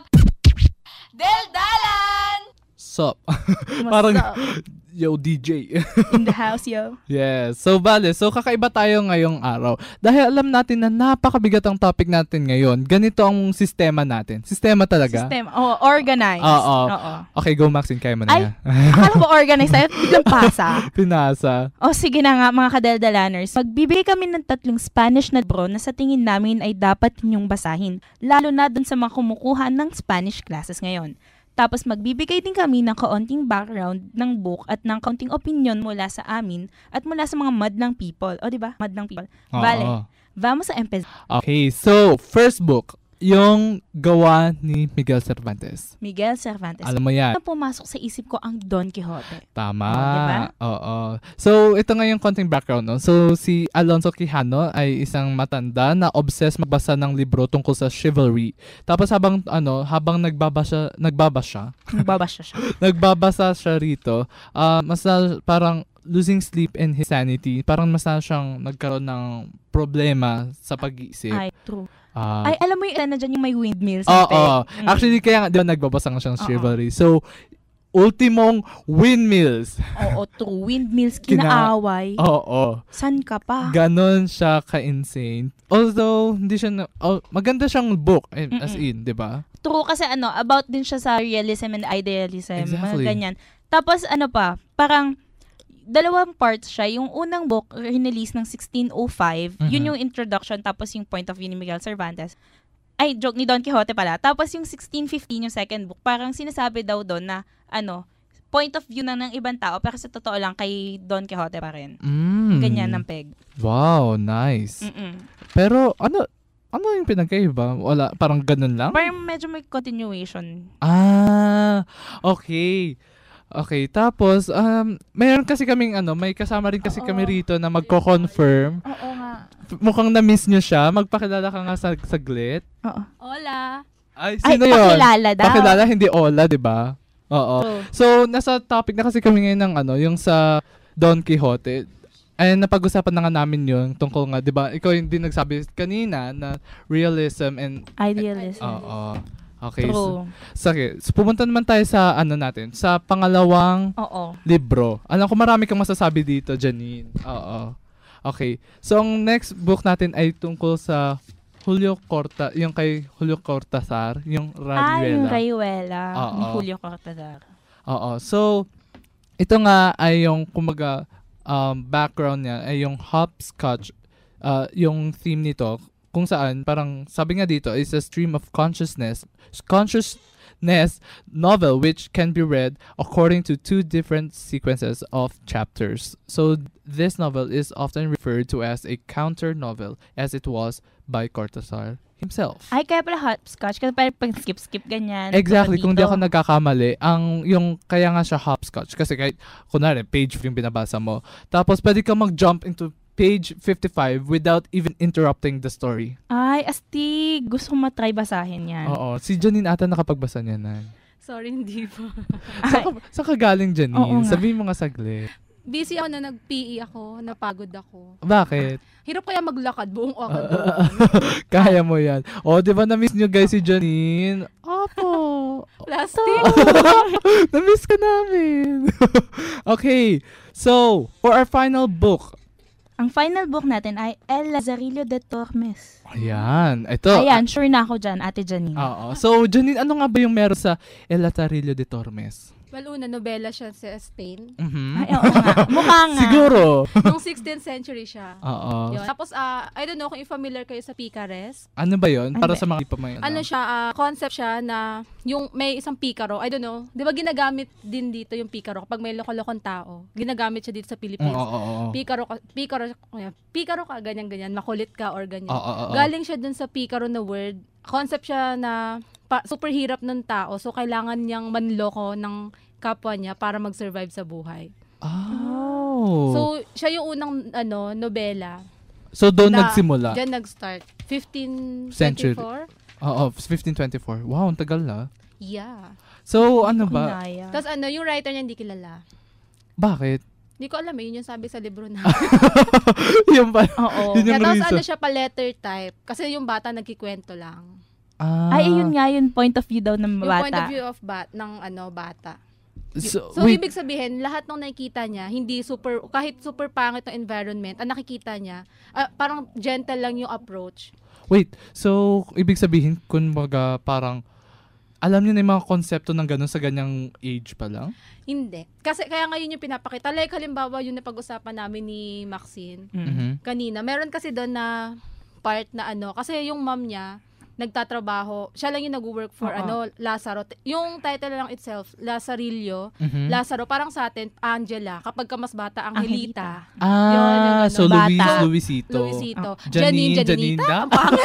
Speaker 5: Daldalan!
Speaker 8: Sup? Parang, yo, DJ.
Speaker 9: In the house, yo.
Speaker 8: Yes. So, kakaiba tayo ngayong araw. Dahil alam natin na napakabigat ang topic natin ngayon. Ganito ang sistema natin. Sistema talaga.
Speaker 9: Organized.
Speaker 8: Oo. Okay, go Maxine. Kaya mo na yan.
Speaker 9: Akala ko organized tayo. Biglang
Speaker 8: Pinasa.
Speaker 9: Sige na nga, mga kadaldalaners. Magbibigay kami ng 3 Spanish na libro na sa tingin namin ay dapat ninyong basahin. Lalo na dun sa mga kumukuha ng Spanish classes ngayon. Tapos magbibigay din kami ng kaunting background ng book at ng kaunting opinion mula sa amin at mula sa mga madlang people. O, diba? Madlang people. Vale. Vamos a empezar.
Speaker 8: Okay, so first book, yung gawa ni Miguel Cervantes. Alam mo yan.
Speaker 9: Pumasok sa isip ko ang Don Quixote.
Speaker 8: Tama.
Speaker 9: Diba?
Speaker 8: Oo. So, ito nga yung konting background. No? So, si Alonso Quijano ay isang matanda na obsessed magbasa ng libro tungkol sa chivalry. Tapos habang nagbabasa siya rito, parang losing sleep and his sanity. Parang mas siyang nagkaroon ng problema sa pag-iisip.
Speaker 9: Ay, true. Alam mo yung na dyan yung may windmills.
Speaker 8: Actually, kaya nga, di ba nagbabasa nga siyang chivalry. So, ultimong windmills.
Speaker 9: True. Windmills, kinaaway. San ka pa?
Speaker 8: Ganon siya ka-insane. Although, hindi siya maganda siyang book, as in, di ba?
Speaker 9: True, kasi about din siya sa realism and idealism.
Speaker 8: Exactly.
Speaker 9: Ganyan. Tapos, parang, 2 parts siya. Yung unang book, release ng 1605. Yun yung introduction, tapos yung point of view ni Miguel Cervantes. Ay, joke, ni Don Quixote pala. Tapos yung 1615, yung second book, parang sinasabi daw doon na, point of view ng ibang tao, pero sa totoo lang, kay Don Quixote pa rin. Ganyan ang peg.
Speaker 8: Wow, nice. Pero, ano yung pinagkaiba? Wala, parang ganun lang?
Speaker 9: Parang medyo may continuation.
Speaker 8: Okay, tapos, mayroon kasi kaming, may kasama rin kasi kami rito na magko-confirm.
Speaker 9: Oo nga.
Speaker 8: Mukhang na-miss nyo siya. Magpakilala ka nga saglit.
Speaker 22: Hola.
Speaker 8: Ay, sino yun?
Speaker 9: Pakilala daw.
Speaker 8: Pakilala, hindi hola, di ba? Oo. So, nasa topic na kasi kami ngayon ng, yung sa Don Quixote. Ay, napag-usapan na nga namin yun tungkol nga, di ba? Ikaw yung din nagsabi kanina na realism and
Speaker 9: idealism.
Speaker 8: Okay. So, pumunta naman tayo sa sa pangalawang libro. Alam ko marami kang masasabi dito, Janine. Okay. So, ang next book natin ay tungkol sa yung kay Julio Cortázar, yung Rayuela.
Speaker 9: Yung Rayuela ni Julio Cortázar.
Speaker 8: So, ito nga ay yung background niya ay yung hopscotch, yung theme nito, kung saan parang sabi nga dito is a stream of consciousness novel which can be read according to 2 different sequences of chapters. So this novel is often referred to as a counter novel as it was by Cortázar himself.
Speaker 9: Ay, kaya pala hopscotch kasi parang pag skip ganyan.
Speaker 8: Exactly, kung di ako nagkakamali, kaya nga siya hopscotch kasi kahit kunwari page yung binabasa mo, tapos pwede ka mag-jump into page 55 without even interrupting the story.
Speaker 9: Ay, astig. Gusto kong matry basahin yan.
Speaker 8: Oo. Si Janine ata nakapagbasa niya na.
Speaker 22: Sorry, hindi po.
Speaker 8: Saan ka galing, Janine? Sabihin mo nga saglit.
Speaker 12: busy ako na nag-PE ako, napagod ako.
Speaker 8: Bakit?
Speaker 12: Hirap kaya maglakad buong araw.
Speaker 8: Kaya mo yan. O, di ba na-miss nyo guys si Janine? Opo.
Speaker 12: Plastic.
Speaker 8: Na-miss ka namin. Okay. So, for our final book.
Speaker 9: Ang final book natin ay El Lazarillo de Tormes.
Speaker 8: Ayan. Ito.
Speaker 9: Ayan, sure na ako dyan, Ate Janine.
Speaker 8: Oo. So, Janine, ano nga ba yung meron sa El Lazarillo de Tormes?
Speaker 12: Well, una, nobela siya sa Spain.
Speaker 9: Ay, oo nga. Mukha nga.
Speaker 8: Siguro.
Speaker 12: Nung 16th century siya.
Speaker 8: Oo.
Speaker 12: Yun. Tapos, I don't know kung familiar kayo sa Picares.
Speaker 8: Ano ba yun? Para sa mga pa may
Speaker 12: Ano siya, concept siya na yung may isang Picaro, I don't know, di ba ginagamit din dito yung Picaro kapag may loko-lokong tao? Ginagamit siya dito sa Pilipinas.
Speaker 8: Oo.
Speaker 12: Picaro ka, ganyan-ganyan, makulit ka or ganyan.
Speaker 8: Oo.
Speaker 12: Galing siya dun sa Picaro na word. Concept siya na super hirap ng tao, so kailangan niyang manloko ng kapwa niya para mag-survive sa buhay.
Speaker 8: Oh.
Speaker 12: So, siya yung unang nobela.
Speaker 8: So, doon nagsimula?
Speaker 12: Diyan nag-start. 1524?
Speaker 8: Century. Oo, 1524. Wow, ang tagal na.
Speaker 12: Yeah.
Speaker 8: So, ano ba?
Speaker 12: Tapos yung writer niya hindi kilala.
Speaker 8: Bakit?
Speaker 12: Hindi ko alam, yun yung sabi sa libro na.
Speaker 8: Yung ba?
Speaker 12: Oo.
Speaker 8: Yun yung
Speaker 12: tapos
Speaker 8: reason.
Speaker 12: siya pa letter type. Kasi yung bata nagkikwento lang.
Speaker 9: Ay, yun nga yun, point of view daw ng bata.
Speaker 12: Yung point of view of bata. So ibig sabihin, lahat ng nakikita niya, hindi kahit super pangit ang environment, ang nakikita niya, parang gentle lang yung approach.
Speaker 8: Wait, so ibig sabihin, kumbaga parang, alam niyo na yung mga konsepto ng gano'n sa ganyang age pa lang?
Speaker 12: Hindi. Kasi kaya ngayon yung pinapakita. Like halimbawa yung napag-usapan namin ni Maxine kanina. Meron kasi doon na part na kasi yung mom niya, nagtatrabaho. Siya lang yung nag-work for Lazaro. Yung title lang itself, Lazarillo, Lazaro, parang sa atin, Angela. Kapag ka mas bata, Angelita.
Speaker 8: So Luisito.
Speaker 12: Janita.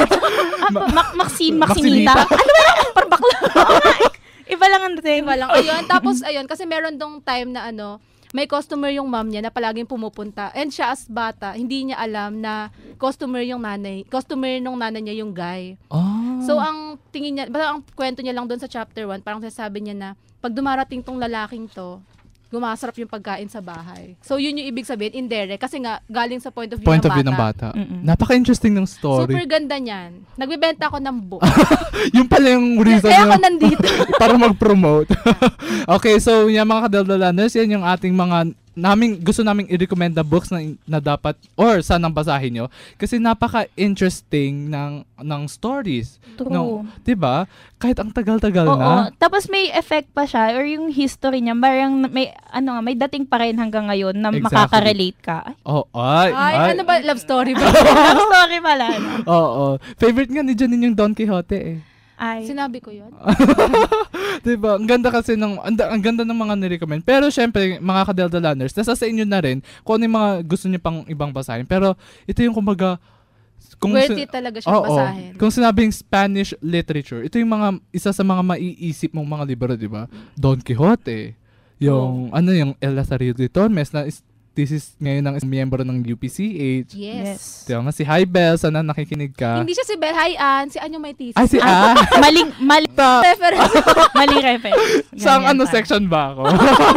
Speaker 9: Maxinita. Ano ba lang? Parang bakla. Iba lang ang thing.
Speaker 12: Iba lang. Tapos kasi meron dong time na may customer yung mom niya na palaging pumupunta. And siya as bata, hindi niya alam na customer nung nanay niya yung guy. So ang tingin niya, basta ang kwento niya lang doon sa chapter 1, parang sasabi niya na pag dumarating tong lalaking to, gumasarap yung pagkain sa bahay. So yun yung ibig sabihin, indirect. Kasi nga, galing sa point of view ng bata.
Speaker 8: Napaka-interesting ng story.
Speaker 12: Super ganda niyan. Nagbibenta ako ng book.
Speaker 8: Yung pala yung reason
Speaker 12: kaya ako nandito.
Speaker 8: Para mag-promote. Okay, so yung mga kadaldalanas, yan yung ating mga gusto naming i-recommend na books na dapat or sanang basahin nyo kasi napaka-interesting ng stories.
Speaker 9: True.
Speaker 8: 'Di ba? Kahit ang tagal-tagal na.
Speaker 9: Tapos may effect pa siya or yung history niya, parang may dating pa rin hanggang ngayon na makaka-relate ka.
Speaker 12: Ay, ano ba? Love story ba?
Speaker 9: Love story pala.
Speaker 8: Oo. Favorite nga ni Janine yung Don Quixote eh.
Speaker 12: Ay. Sinabi ko yun.
Speaker 8: Diba? Ang ganda kasi ang ganda ng mga nirecommend. Pero syempre, mga kadeldalaners, nasa sa inyo na rin kung ano yung mga gusto niyo pang ibang basahin. Pero ito yung kumbaga,
Speaker 12: worth it talaga siya basahin.
Speaker 8: Kung sinabing Spanish literature, ito yung isa sa mga maiisip mong mga libro, diba? Don Quixote. Yung, yung El Lazarillo de Tormes na this is ngayon ang miyembro ng UPCH.
Speaker 12: Yes.
Speaker 8: Diba, si Hi Belle, sana nakikinig ka.
Speaker 12: Hindi siya si Belle, Hi Ann, si Anyo may thesis.
Speaker 8: Ay, si Ann.
Speaker 9: Maling reference. Maling reference.
Speaker 8: Sa section ba ako?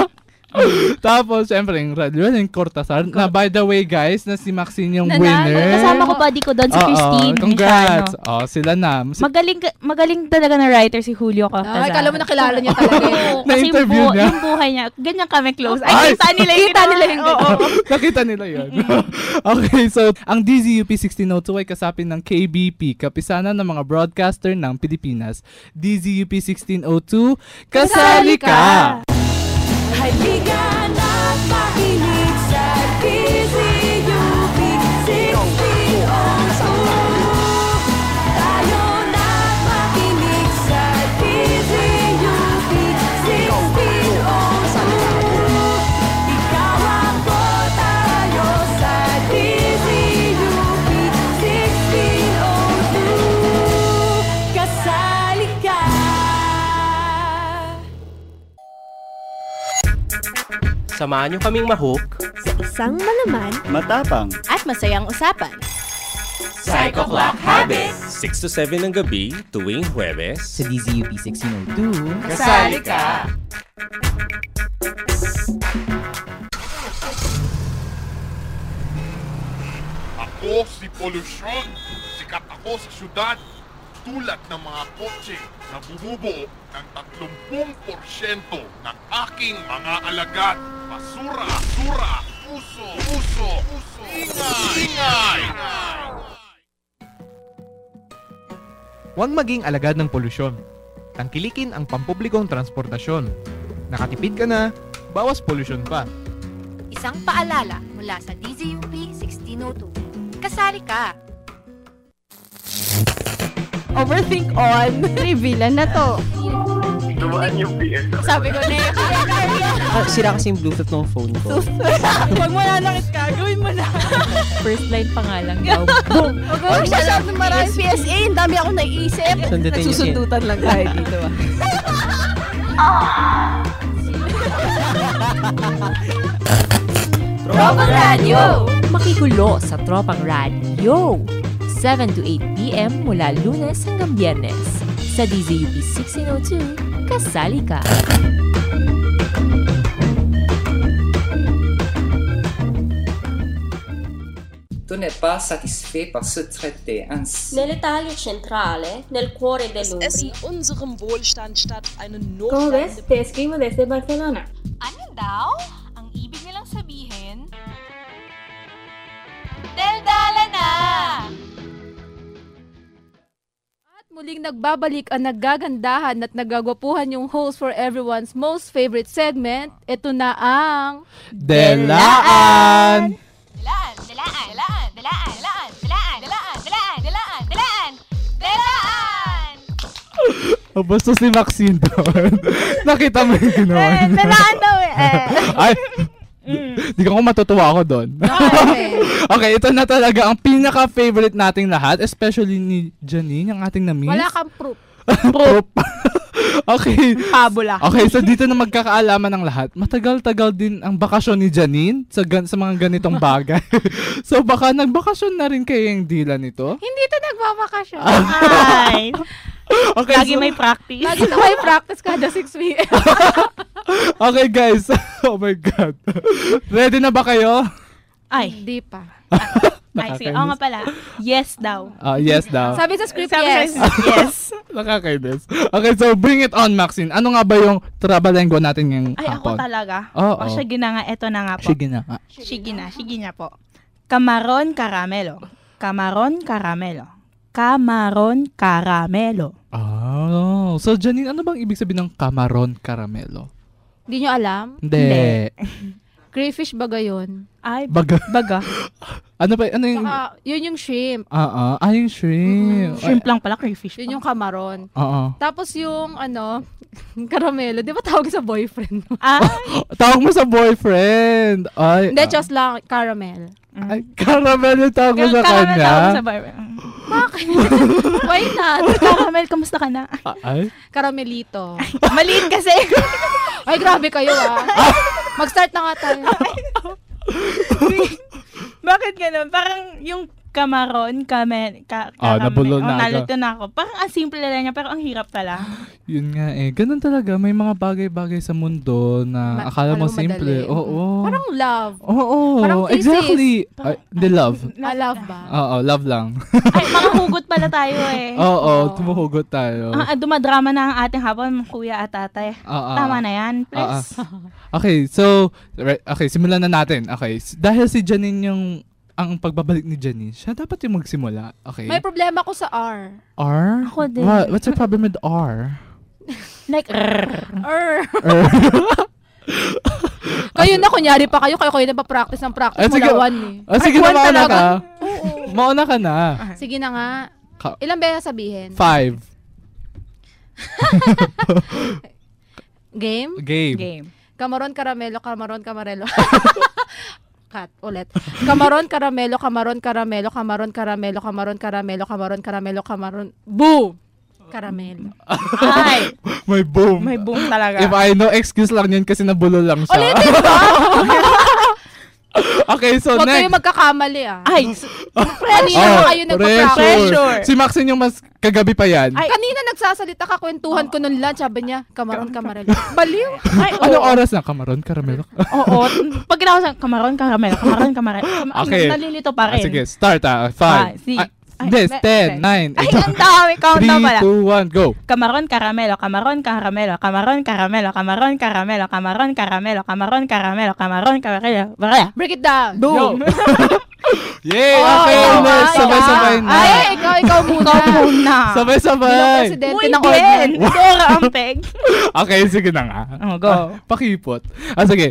Speaker 8: Tapos, syempre, yung Cortazar. Na, by the way, guys, na si Maxine yung winner.
Speaker 9: Kasama ko buddy ko doon, si Christine.
Speaker 8: Congrats. Sila na.
Speaker 9: Magaling talaga na writer si Julio Cortazar.
Speaker 12: Ay, kala mo nakilala niya talaga.
Speaker 8: Na-interview niya.
Speaker 9: Yung buhay niya, ganyan kami close. Ay, kita nila yun.
Speaker 8: Nakita nila yun. Okay, so, ang DZUP 1602 ay kasapin ng KBP, Kapisanan ng mga Broadcaster ng Pilipinas. DZUP 1602, kasali ka!
Speaker 4: Halika na't makinig sa DZUP 1602. Tayo na't makinig sa DZUP 1602. Ikaw ako, tayo sa DZUP 1602. Kasali ka.
Speaker 13: Samahan niyo kaming ma-hook
Speaker 14: sa isang malaman,
Speaker 15: matapang,
Speaker 14: at masayang usapan.
Speaker 13: Psycho Clock Habit!
Speaker 25: 6 to 7 ng gabi, tuwing Huwebes.
Speaker 26: Sa DZUP 1602,
Speaker 13: kasali ka!
Speaker 11: Ako si Polusyon. Sikat ako sa syudad. Tulad ng mga kotse na bumubuo ng 30% ng aking mga alagad. Basura, basura, puso, puso, puso, ingay!
Speaker 15: Huwag maging alagad ng polusyon. Tangkilikin ang pampublikong transportasyon. Nakatipid ka na, bawas polusyon pa.
Speaker 16: Isang paalala mula sa DZUP 1602. Kasali ka!
Speaker 12: Overthink on. Revealan na to.
Speaker 17: Dumaan yung PS.
Speaker 12: Sabi ko na yun.
Speaker 18: Sira kasi yung Bluetooth ng phone ko.
Speaker 12: Huwag mo nanakit ka. Gawin mo na.
Speaker 26: First line pa nga lang daw. Boom!
Speaker 12: Huwag mo masyadong maraming PSA. Ang dami akong naiisip.
Speaker 26: Nagsusundutan lang tayo dito
Speaker 2: Tropang Radio! Makikulo sa Tropang Radio. 7 to 8 p.m. mula Lunes hanggang Biyernes. Sa DZUP 1602, kasali ka!
Speaker 1: Tu n'es pas satisfait par ce traité ainsi.
Speaker 2: Nell'Italia centrale, nel cuore dell'Umbria.
Speaker 3: Es in unserem Wohlstand statt eine
Speaker 19: ¿Cómo ves? Te escribo desde Barcelona.
Speaker 5: Ano daw? Ang ibig nilang sabihin? Daldala na!
Speaker 12: Muling nagbabalik ang nagagandahan at nagagwapuhan yung host for everyone's most favorite segment. Ito na ang...
Speaker 8: Delaan!
Speaker 5: Delaan! Delaan! Delaan! Delaan! Delaan! Delaan! Delaan! Delaan! Delaan! Delaan! Delaan!
Speaker 8: Basta si Maxine doon. Nakita mo yung ginawa niya.
Speaker 12: Delaan daw
Speaker 8: Ay! Di ka ko matutuwa ako doon. Okay, ito na talaga ang pinaka-favorite nating lahat, especially ni Janine, ang ating na-miss.
Speaker 12: Wala kang proof.
Speaker 8: Proof. Okay.
Speaker 12: Pabula.
Speaker 8: Okay, so dito na magkakaalaman ng lahat. Matagal-tagal din ang bakasyon ni Janine sa mga ganitong bagay. So baka nagbakasyon na rin kayo yung dila nito?
Speaker 12: Hindi ito nagbabakasyon.
Speaker 9: Ay.
Speaker 8: Okay,
Speaker 9: Lagi may practice.
Speaker 12: Lagi may practice kada 6 p.m.
Speaker 8: Okay guys, oh my God. Ready na ba kayo?
Speaker 9: Ay.
Speaker 12: Hindi pa.
Speaker 9: Ay, sige. Oo nga pala. Yes daw.
Speaker 8: Yes daw.
Speaker 12: Sabi sa script,
Speaker 9: Sabi
Speaker 12: yes.
Speaker 9: Yes.
Speaker 8: Nakakainis. Okay, so bring it on, Maxine. Ano nga ba yung trabalenggo natin ngayong
Speaker 9: Ay,
Speaker 8: hapon?
Speaker 9: ako talaga.
Speaker 8: Oo.
Speaker 9: Sige na nga. Ito na nga po.
Speaker 8: Sige na nga.
Speaker 9: Sige na po. Camaron caramelo. Camaron caramelo. Camaron caramelo.
Speaker 8: Oh. So, Janine, ano bang ibig sabihin ng camaron caramelo?
Speaker 12: Hindi nyo alam?
Speaker 8: Hindi.
Speaker 12: Crayfish baga yun.
Speaker 9: Ay,
Speaker 8: baga. Ano ba? Ano yung...
Speaker 12: yun yung shrimp.
Speaker 8: Yung shrimp.
Speaker 9: Shrimp lang pala, crayfish.
Speaker 12: Yun yung camaron.
Speaker 8: Tapos
Speaker 12: yung, caramelo. Di ba tawag sa boyfriend mo?
Speaker 8: Tawag mo sa boyfriend. Ay.
Speaker 12: Hindi, just lang, caramel.
Speaker 8: Ay, caramel yung tawag mo sa kanya.
Speaker 9: Caramel tawag mo sa boyfriend.
Speaker 12: Bakit? Why not?
Speaker 9: Caramel, kamusta ka na?
Speaker 8: Ay?
Speaker 12: Caramelito.
Speaker 9: Maliit kasi.
Speaker 12: Ay, grabe kayo Mag-start na nga tayo.
Speaker 9: Bakit ganun? Parang yung camaron,
Speaker 8: nabulol na
Speaker 9: nalito na ako. Parang ang simple lang niya, pero ang hirap pala.
Speaker 8: Yun nga ganun talaga. May mga bagay-bagay sa mundo na akala mo simple. Oo.
Speaker 12: Parang love.
Speaker 8: Oo.
Speaker 12: Parang
Speaker 8: Exactly. The love.
Speaker 12: Love ba?
Speaker 8: Oo, love lang.
Speaker 9: Ay, mga hugot pala tayo
Speaker 8: Oo, tumuhugot tayo.
Speaker 9: Dumadrama na ang ating hapon, kuya at tatay. Tama na yan, please.
Speaker 8: Okay, so, simulan na natin. Okay, dahil si Janine ang pagbabalik ni Janine, siya dapat yung magsimula. Okay.
Speaker 12: May problema ko sa R.
Speaker 8: R?
Speaker 9: Ako din.
Speaker 8: What's your problem with R?
Speaker 9: Like,
Speaker 12: Kayo na, kunyari pa kayo na pa-practice ng practice mula 1
Speaker 8: Sige na, mauna ka. Mauna ka na.
Speaker 12: Sige na nga. Ilang beses sabihin?
Speaker 8: 5.
Speaker 12: Game?
Speaker 8: Game.
Speaker 12: Camaron, caramelo, camaron, camarelo. Cut. Ulit. Camaron, caramelo, camaron, caramelo, camaron, caramelo, camaron, caramelo, camaron, caramelo, camaron. Boom! Caramelo.
Speaker 9: Ay!
Speaker 8: May boom.
Speaker 9: May boom talaga.
Speaker 8: If I know, excuse lang yun kasi nabulo lang siya.
Speaker 12: Ulitin ba?
Speaker 8: Okay, so
Speaker 12: Huwag
Speaker 8: next.
Speaker 12: kayo magkakamali ah.
Speaker 9: Ay,
Speaker 12: kanina kayo
Speaker 9: pressure.
Speaker 8: Si Maxine yung mas kagabi pa yan.
Speaker 12: Ay, kanina nagsasalita ka, kwentuhan ko nung lunch, sabi niya, kamaron, kamarel. Baliw.
Speaker 9: Ay,
Speaker 8: Anong oras na? Kamaron, karamelo?
Speaker 9: Oo. Pag ginawa sa kamaron, karamelo.
Speaker 8: Okay.
Speaker 9: Nalilito pa rin.
Speaker 8: Sige, start 5. 10, 9, 8.
Speaker 9: Ay, ang dami. Countdown pala.
Speaker 8: 3, 2, 1, go.
Speaker 9: Kamaron, karamelo. Kamaron, karamelo. Kamaron, karamelo. Kamaron, karamelo. Kamaron, karamelo. Kamaron, karamelo. Kamaron, karamelo.
Speaker 12: Break it down.
Speaker 9: Boom.
Speaker 8: Yay! Okay, next. Sabay-sabay na.
Speaker 12: Ay, ikaw muna.
Speaker 8: Sabay-sabay.
Speaker 12: Presidente ng organ.
Speaker 9: Dora ang peg.
Speaker 8: Okay, sige na nga.
Speaker 9: Go.
Speaker 8: Pakipot. Sige.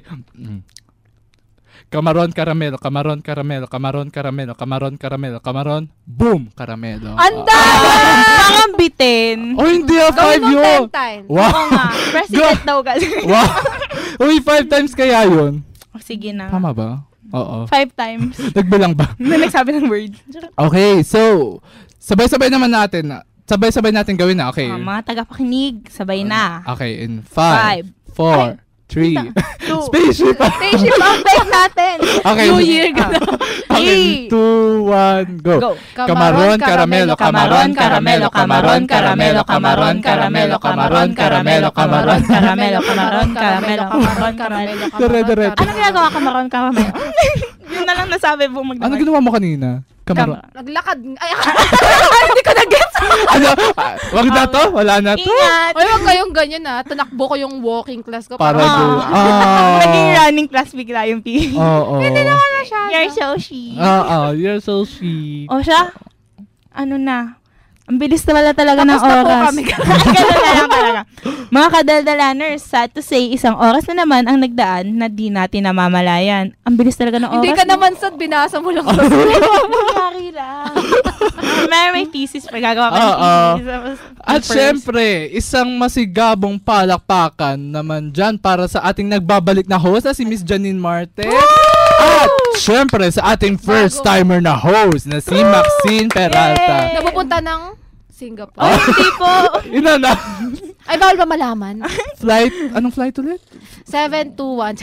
Speaker 8: Kamaron, karamelo, kamaron, karamelo, kamaron, karamelo, kamaron, karamelo, kamaron, boom, karamelo.
Speaker 9: Anda! Parang bitin.
Speaker 8: Oh, hindi 5 yun.
Speaker 12: 10 times.
Speaker 8: Wow.
Speaker 9: Oo nga. President daw kasi.
Speaker 8: Wow. Uy, 5 times kaya yun.
Speaker 9: Sige na.
Speaker 8: Tama ba? Oo.
Speaker 9: 5 times.
Speaker 8: Nagbilang ba?
Speaker 9: Nagsabi ng word.
Speaker 8: Okay, so, sabay-sabay naman natin. Sabay-sabay natin gawin na, okay?
Speaker 9: Mga tagapakinig, sabay na.
Speaker 8: Okay, in 5, 4, 3. Spaceship
Speaker 9: update natin.
Speaker 8: Okay.
Speaker 9: New Year.
Speaker 8: Okay, 2, 1, go. Kamaron, karamelo, kamaron, karamelo, kamaron, karamelo, kamaron, karamelo, kamaron, karamelo, kamaron,
Speaker 9: karamelo, kamaron, karamelo, kamaron, karamelo.
Speaker 8: Dire-dire.
Speaker 9: Ano ginagawa kamaron, karamelo? Yun na lang nasabi mo
Speaker 8: Ano ginawa mo kanina? Kamaron.
Speaker 12: Naglakad. Ay, hindi ko na-get.
Speaker 8: Ano? Wag na to? Wala na to?
Speaker 9: Ingat.
Speaker 12: Ay, wag kayong ganyan ah. Tunakbo ko yung walking class ko.
Speaker 8: Para
Speaker 9: naging running class bigla yung PE.
Speaker 8: Oo.
Speaker 12: Hindi naman na siya.
Speaker 9: You're so sweet.
Speaker 8: You're so sweet.
Speaker 9: O siya? Ano na? Ang bilis na talaga ng
Speaker 12: Tapos na po
Speaker 9: oras.
Speaker 12: kami.
Speaker 9: Ganun na lang talaga. Mga kadaldalaners, sad to say, isang oras na naman ang nagdaan na di natin namamalayan. Ang bilis talaga ng oras.
Speaker 12: Hindi ka naman sad, binasa mo lang sa
Speaker 9: Sorry lang. May thesis pa. Gagawa ka ng thesis.
Speaker 8: At syempre, isang masigabong palakpakan naman dyan para sa ating nagbabalik na host na si Miss Janine Marte. At syempre, sa ating first timer na host na si Maxine Peralta.
Speaker 12: Napupunta ng Singapore.
Speaker 9: Oh, hindi po.
Speaker 8: Ina na.
Speaker 12: Ay, bawal ba malaman?
Speaker 8: Flight? Anong flight ulit?
Speaker 12: 721.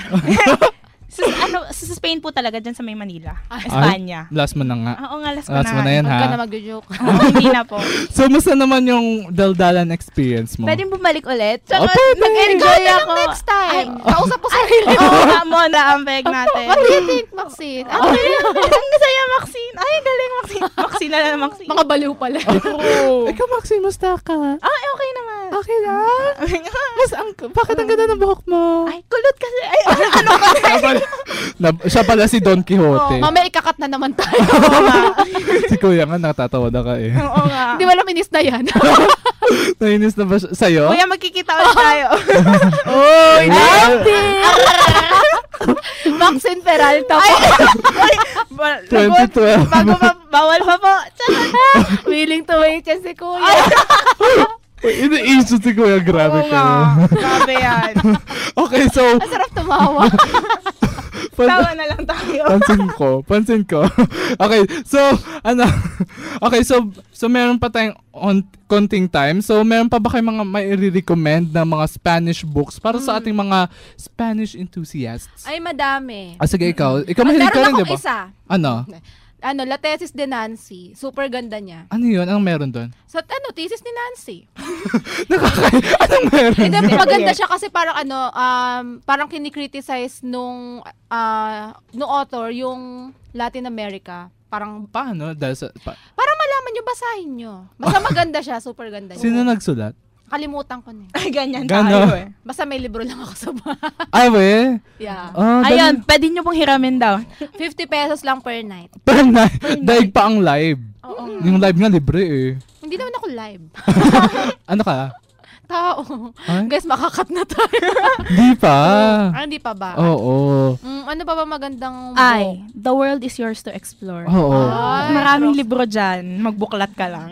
Speaker 9: Sa Spain po talaga, dyan sa may Manila. Espanya.
Speaker 8: Last mo na nga.
Speaker 9: Oo nga, last
Speaker 8: mo na yan,
Speaker 12: Huwag
Speaker 8: ha?
Speaker 12: ka na mag-joke.
Speaker 9: Hindi na po.
Speaker 8: So, musta naman yung daldalan experience mo?
Speaker 9: Pwedeng bumalik ulit?
Speaker 12: Nag-enjoy ako. Next time. Kausap po sarili.
Speaker 9: Oo nga mo, na-ambeg natin.
Speaker 12: What do you think, Maxine?
Speaker 9: Ang saya, Maxine. Ay, galing, Maxine. Maxine na lang, Maxine.
Speaker 12: Mga baliw pala.
Speaker 8: Ikaw, Maxine, musta ka?
Speaker 9: Ay, okay naman.
Speaker 8: Okay lang? Bakit ang ganda ng buhok mo?
Speaker 9: Ay, kulot kasi. Ay, ano ka?
Speaker 8: Siya pala si Don Quixote.
Speaker 12: Mamaya ikakat na naman tayo.
Speaker 8: Si Kuya nga, natatawa na ka eh.
Speaker 9: Oo nga.
Speaker 12: Hindi mo alam, inis na yan.
Speaker 8: Nainis na ba sa'yo?
Speaker 9: Kuya, magkikita ulit tayo.
Speaker 8: Oy!
Speaker 12: Maxine Peralta po.
Speaker 8: 2012.
Speaker 9: Bawal pa po.
Speaker 12: Willing to wait yan si Kuya.
Speaker 8: Ini-issue si Kuya, grabe
Speaker 9: Oo
Speaker 8: ka.
Speaker 9: nga. Grabe yan.
Speaker 8: Okay, so...
Speaker 12: Ang sarap tumawa.
Speaker 9: Tawa na lang tayo.
Speaker 8: Pansin ko. Okay, so, okay, so meron pa tayong konting time. So, meron pa ba kayo mga may i-recommend na mga Spanish books para sa ating mga Spanish enthusiasts?
Speaker 12: Ay, madami.
Speaker 8: Sige, ikaw mahilig ka rin, di ba?
Speaker 12: Isa.
Speaker 8: Ano?
Speaker 12: La Thesis de Nancy. Super ganda niya.
Speaker 8: Ano yun? Anong meron doon?
Speaker 12: So, thesis ni Nancy.
Speaker 8: Anong meron?
Speaker 12: Hindi, maganda siya kasi parang parang kinikriticize nung author yung Latin America. Parang,
Speaker 8: paano?
Speaker 12: parang malaman nyo, basahin nyo. Basta maganda siya, super ganda niya.
Speaker 8: Sino nagsulat?
Speaker 12: Kalimutan ko na.
Speaker 9: Ay, ganyan tayo eh.
Speaker 12: Basta may libro lang ako sa bahay.
Speaker 8: Ay, we?
Speaker 12: Yeah.
Speaker 9: Ayun, pwede nyo pong hiramin daw.
Speaker 12: 50 pesos lang per night.
Speaker 8: Per night? Daig pa ang live.
Speaker 12: Oo.
Speaker 8: Yung live nga, libre eh.
Speaker 12: Hindi naman ako live.
Speaker 8: Ano ka?
Speaker 12: Tao. Guys, makakat na tayo.
Speaker 8: Di pa.
Speaker 12: Hindi pa ba?
Speaker 8: Oo.
Speaker 12: Ano pa ba magandang book?
Speaker 9: Ay, The World is Yours to Explore.
Speaker 8: Oo.
Speaker 9: Maraming libro dyan. Magbuklat ka lang.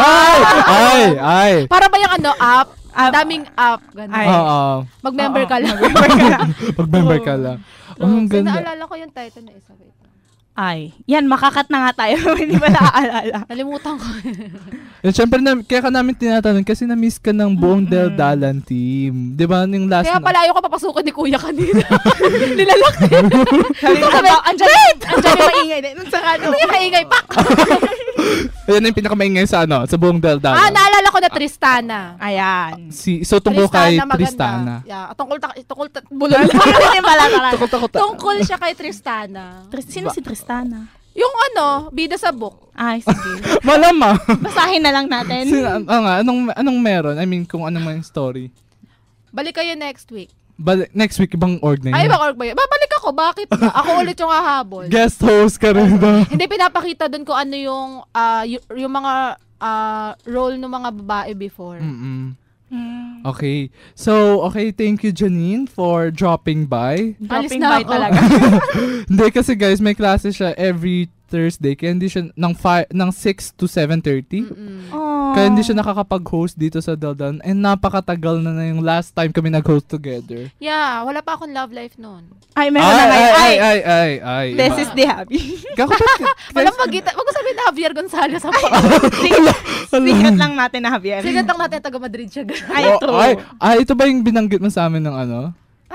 Speaker 8: Ay!
Speaker 12: Para ba yung app? Daming app.
Speaker 8: Oo.
Speaker 12: Mag-member ka lang.
Speaker 8: Mag-member ka lang.
Speaker 12: Naalala ko yung title na isa.
Speaker 9: Ay, yan, makakat na nga tayo. Hindi ba naaalala?
Speaker 12: Nalimutan ko.
Speaker 8: And syempre, kaya ka namin tinatanong kasi na-miss ka ng buong Deldalan team. Di ba? Yung last
Speaker 12: Kaya pala ayaw ko papasukin ni Kuya kanina. Nilalak din.
Speaker 9: Sabi ko, andyan yung maingay din. Nung saka,
Speaker 12: Kuya, maingay pa.
Speaker 8: Ayan yung pinakamaingay sa buong Deldalan.
Speaker 12: Naalala ko na Tristana.
Speaker 9: Ayan.
Speaker 8: So, tungkol kay Tristana.
Speaker 12: Yeah, tungkol siya kay Tristana.
Speaker 9: Sino si Tristana?
Speaker 12: Yung bida sa book.
Speaker 9: Ay, sige.
Speaker 8: Malamang.
Speaker 9: Basahin na lang natin.
Speaker 8: Anong meron? I mean, kung anong may story.
Speaker 12: Balik kayo next week.
Speaker 8: Next week, ibang org na yun.
Speaker 12: Ay, ibang org ba yun? Babalik ako. Bakit ba? Ako ulit yung hahabol.
Speaker 8: Guest host ka rin ba?
Speaker 12: Hindi, pinapakita dun kung ano yung mga role ng mga babae before.
Speaker 8: Okay. So, thank you, Janine, for dropping by.
Speaker 9: Dropping by talaga.
Speaker 8: Hindi, kasi guys, may klase siya every Thursday. Kaya hindi siya ng 6 to 7:30. Kaya hindi siya nakakapag-host dito sa Deldalan. And napakatagal na yung last time kami nag-host together.
Speaker 12: Yeah, wala pa akong love life noon.
Speaker 9: Ay, meron na ngayon.
Speaker 8: Ay.
Speaker 9: This is the happy.
Speaker 12: Walang magitan. Wag ko sabihin na Javier Gonzalez.
Speaker 9: Sigat lang natin na Javier.
Speaker 12: Sigat lang natin taga Madrid siya.
Speaker 9: Ay, true.
Speaker 8: Ito ba yung binanggit mo sa amin ng ano?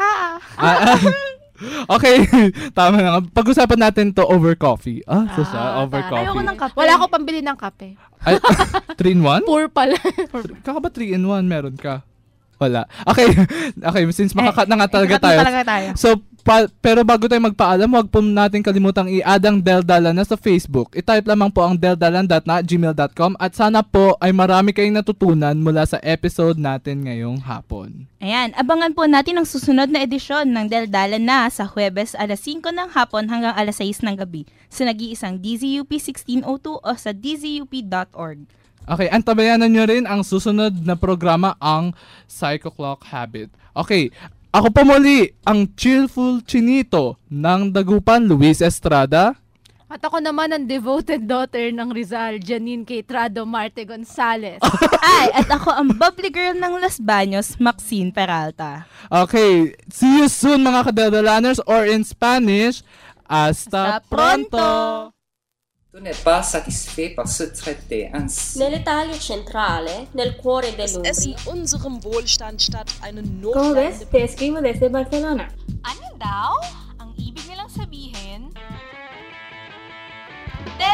Speaker 8: Okay, tama na nga. Pag-usapan natin to over coffee. Over coffee.
Speaker 12: Ayoko ng kape. Wala ako pambili ng kape.
Speaker 8: 3-in-1?
Speaker 12: Poor pala.
Speaker 8: Kaka ba 3-in-1 meron ka? Wala. Okay, since makakat na nga talaga tayo. So, pero bago tayo magpaalam, huwag po natin kalimutang i-add ang Deldalan na sa Facebook. I-type lamang po ang deldalan.gmail.com at sana po ay marami kayong natutunan mula sa episode natin ngayong hapon.
Speaker 9: Ayan, abangan po natin ang susunod na edisyon ng Deldalan na sa Huwebes alas 5 ng hapon hanggang alas 6 ng gabi sa nag-iisang DZUP 1602 o sa dzup.org.
Speaker 8: Okay, antabayanan nyo rin ang susunod na programa, ang Psycho Clock Habit. Okay, ako po muli, ang Chillful Chinito ng Dagupan, Luis Estrada.
Speaker 12: At ako naman ang devoted daughter ng Rizal, Janine Keitrado Marte Gonzalez.
Speaker 9: At ako ang bubbly girl ng Los Baños, Maxine Peralta.
Speaker 8: Okay, see you soon mga Kadeldalaners, or in Spanish, hasta pronto!
Speaker 1: Tu n'es pas satisfait par ce traité
Speaker 6: Nell'Italia centrale, nel cuore dell'Umbria.
Speaker 3: Es in unserem Wohlstand statt einen
Speaker 19: ¿Cómo ves?
Speaker 3: Notstand.
Speaker 19: Te escribo desde Barcelona.
Speaker 5: Ano daw? Ang ibig nilang sabihin?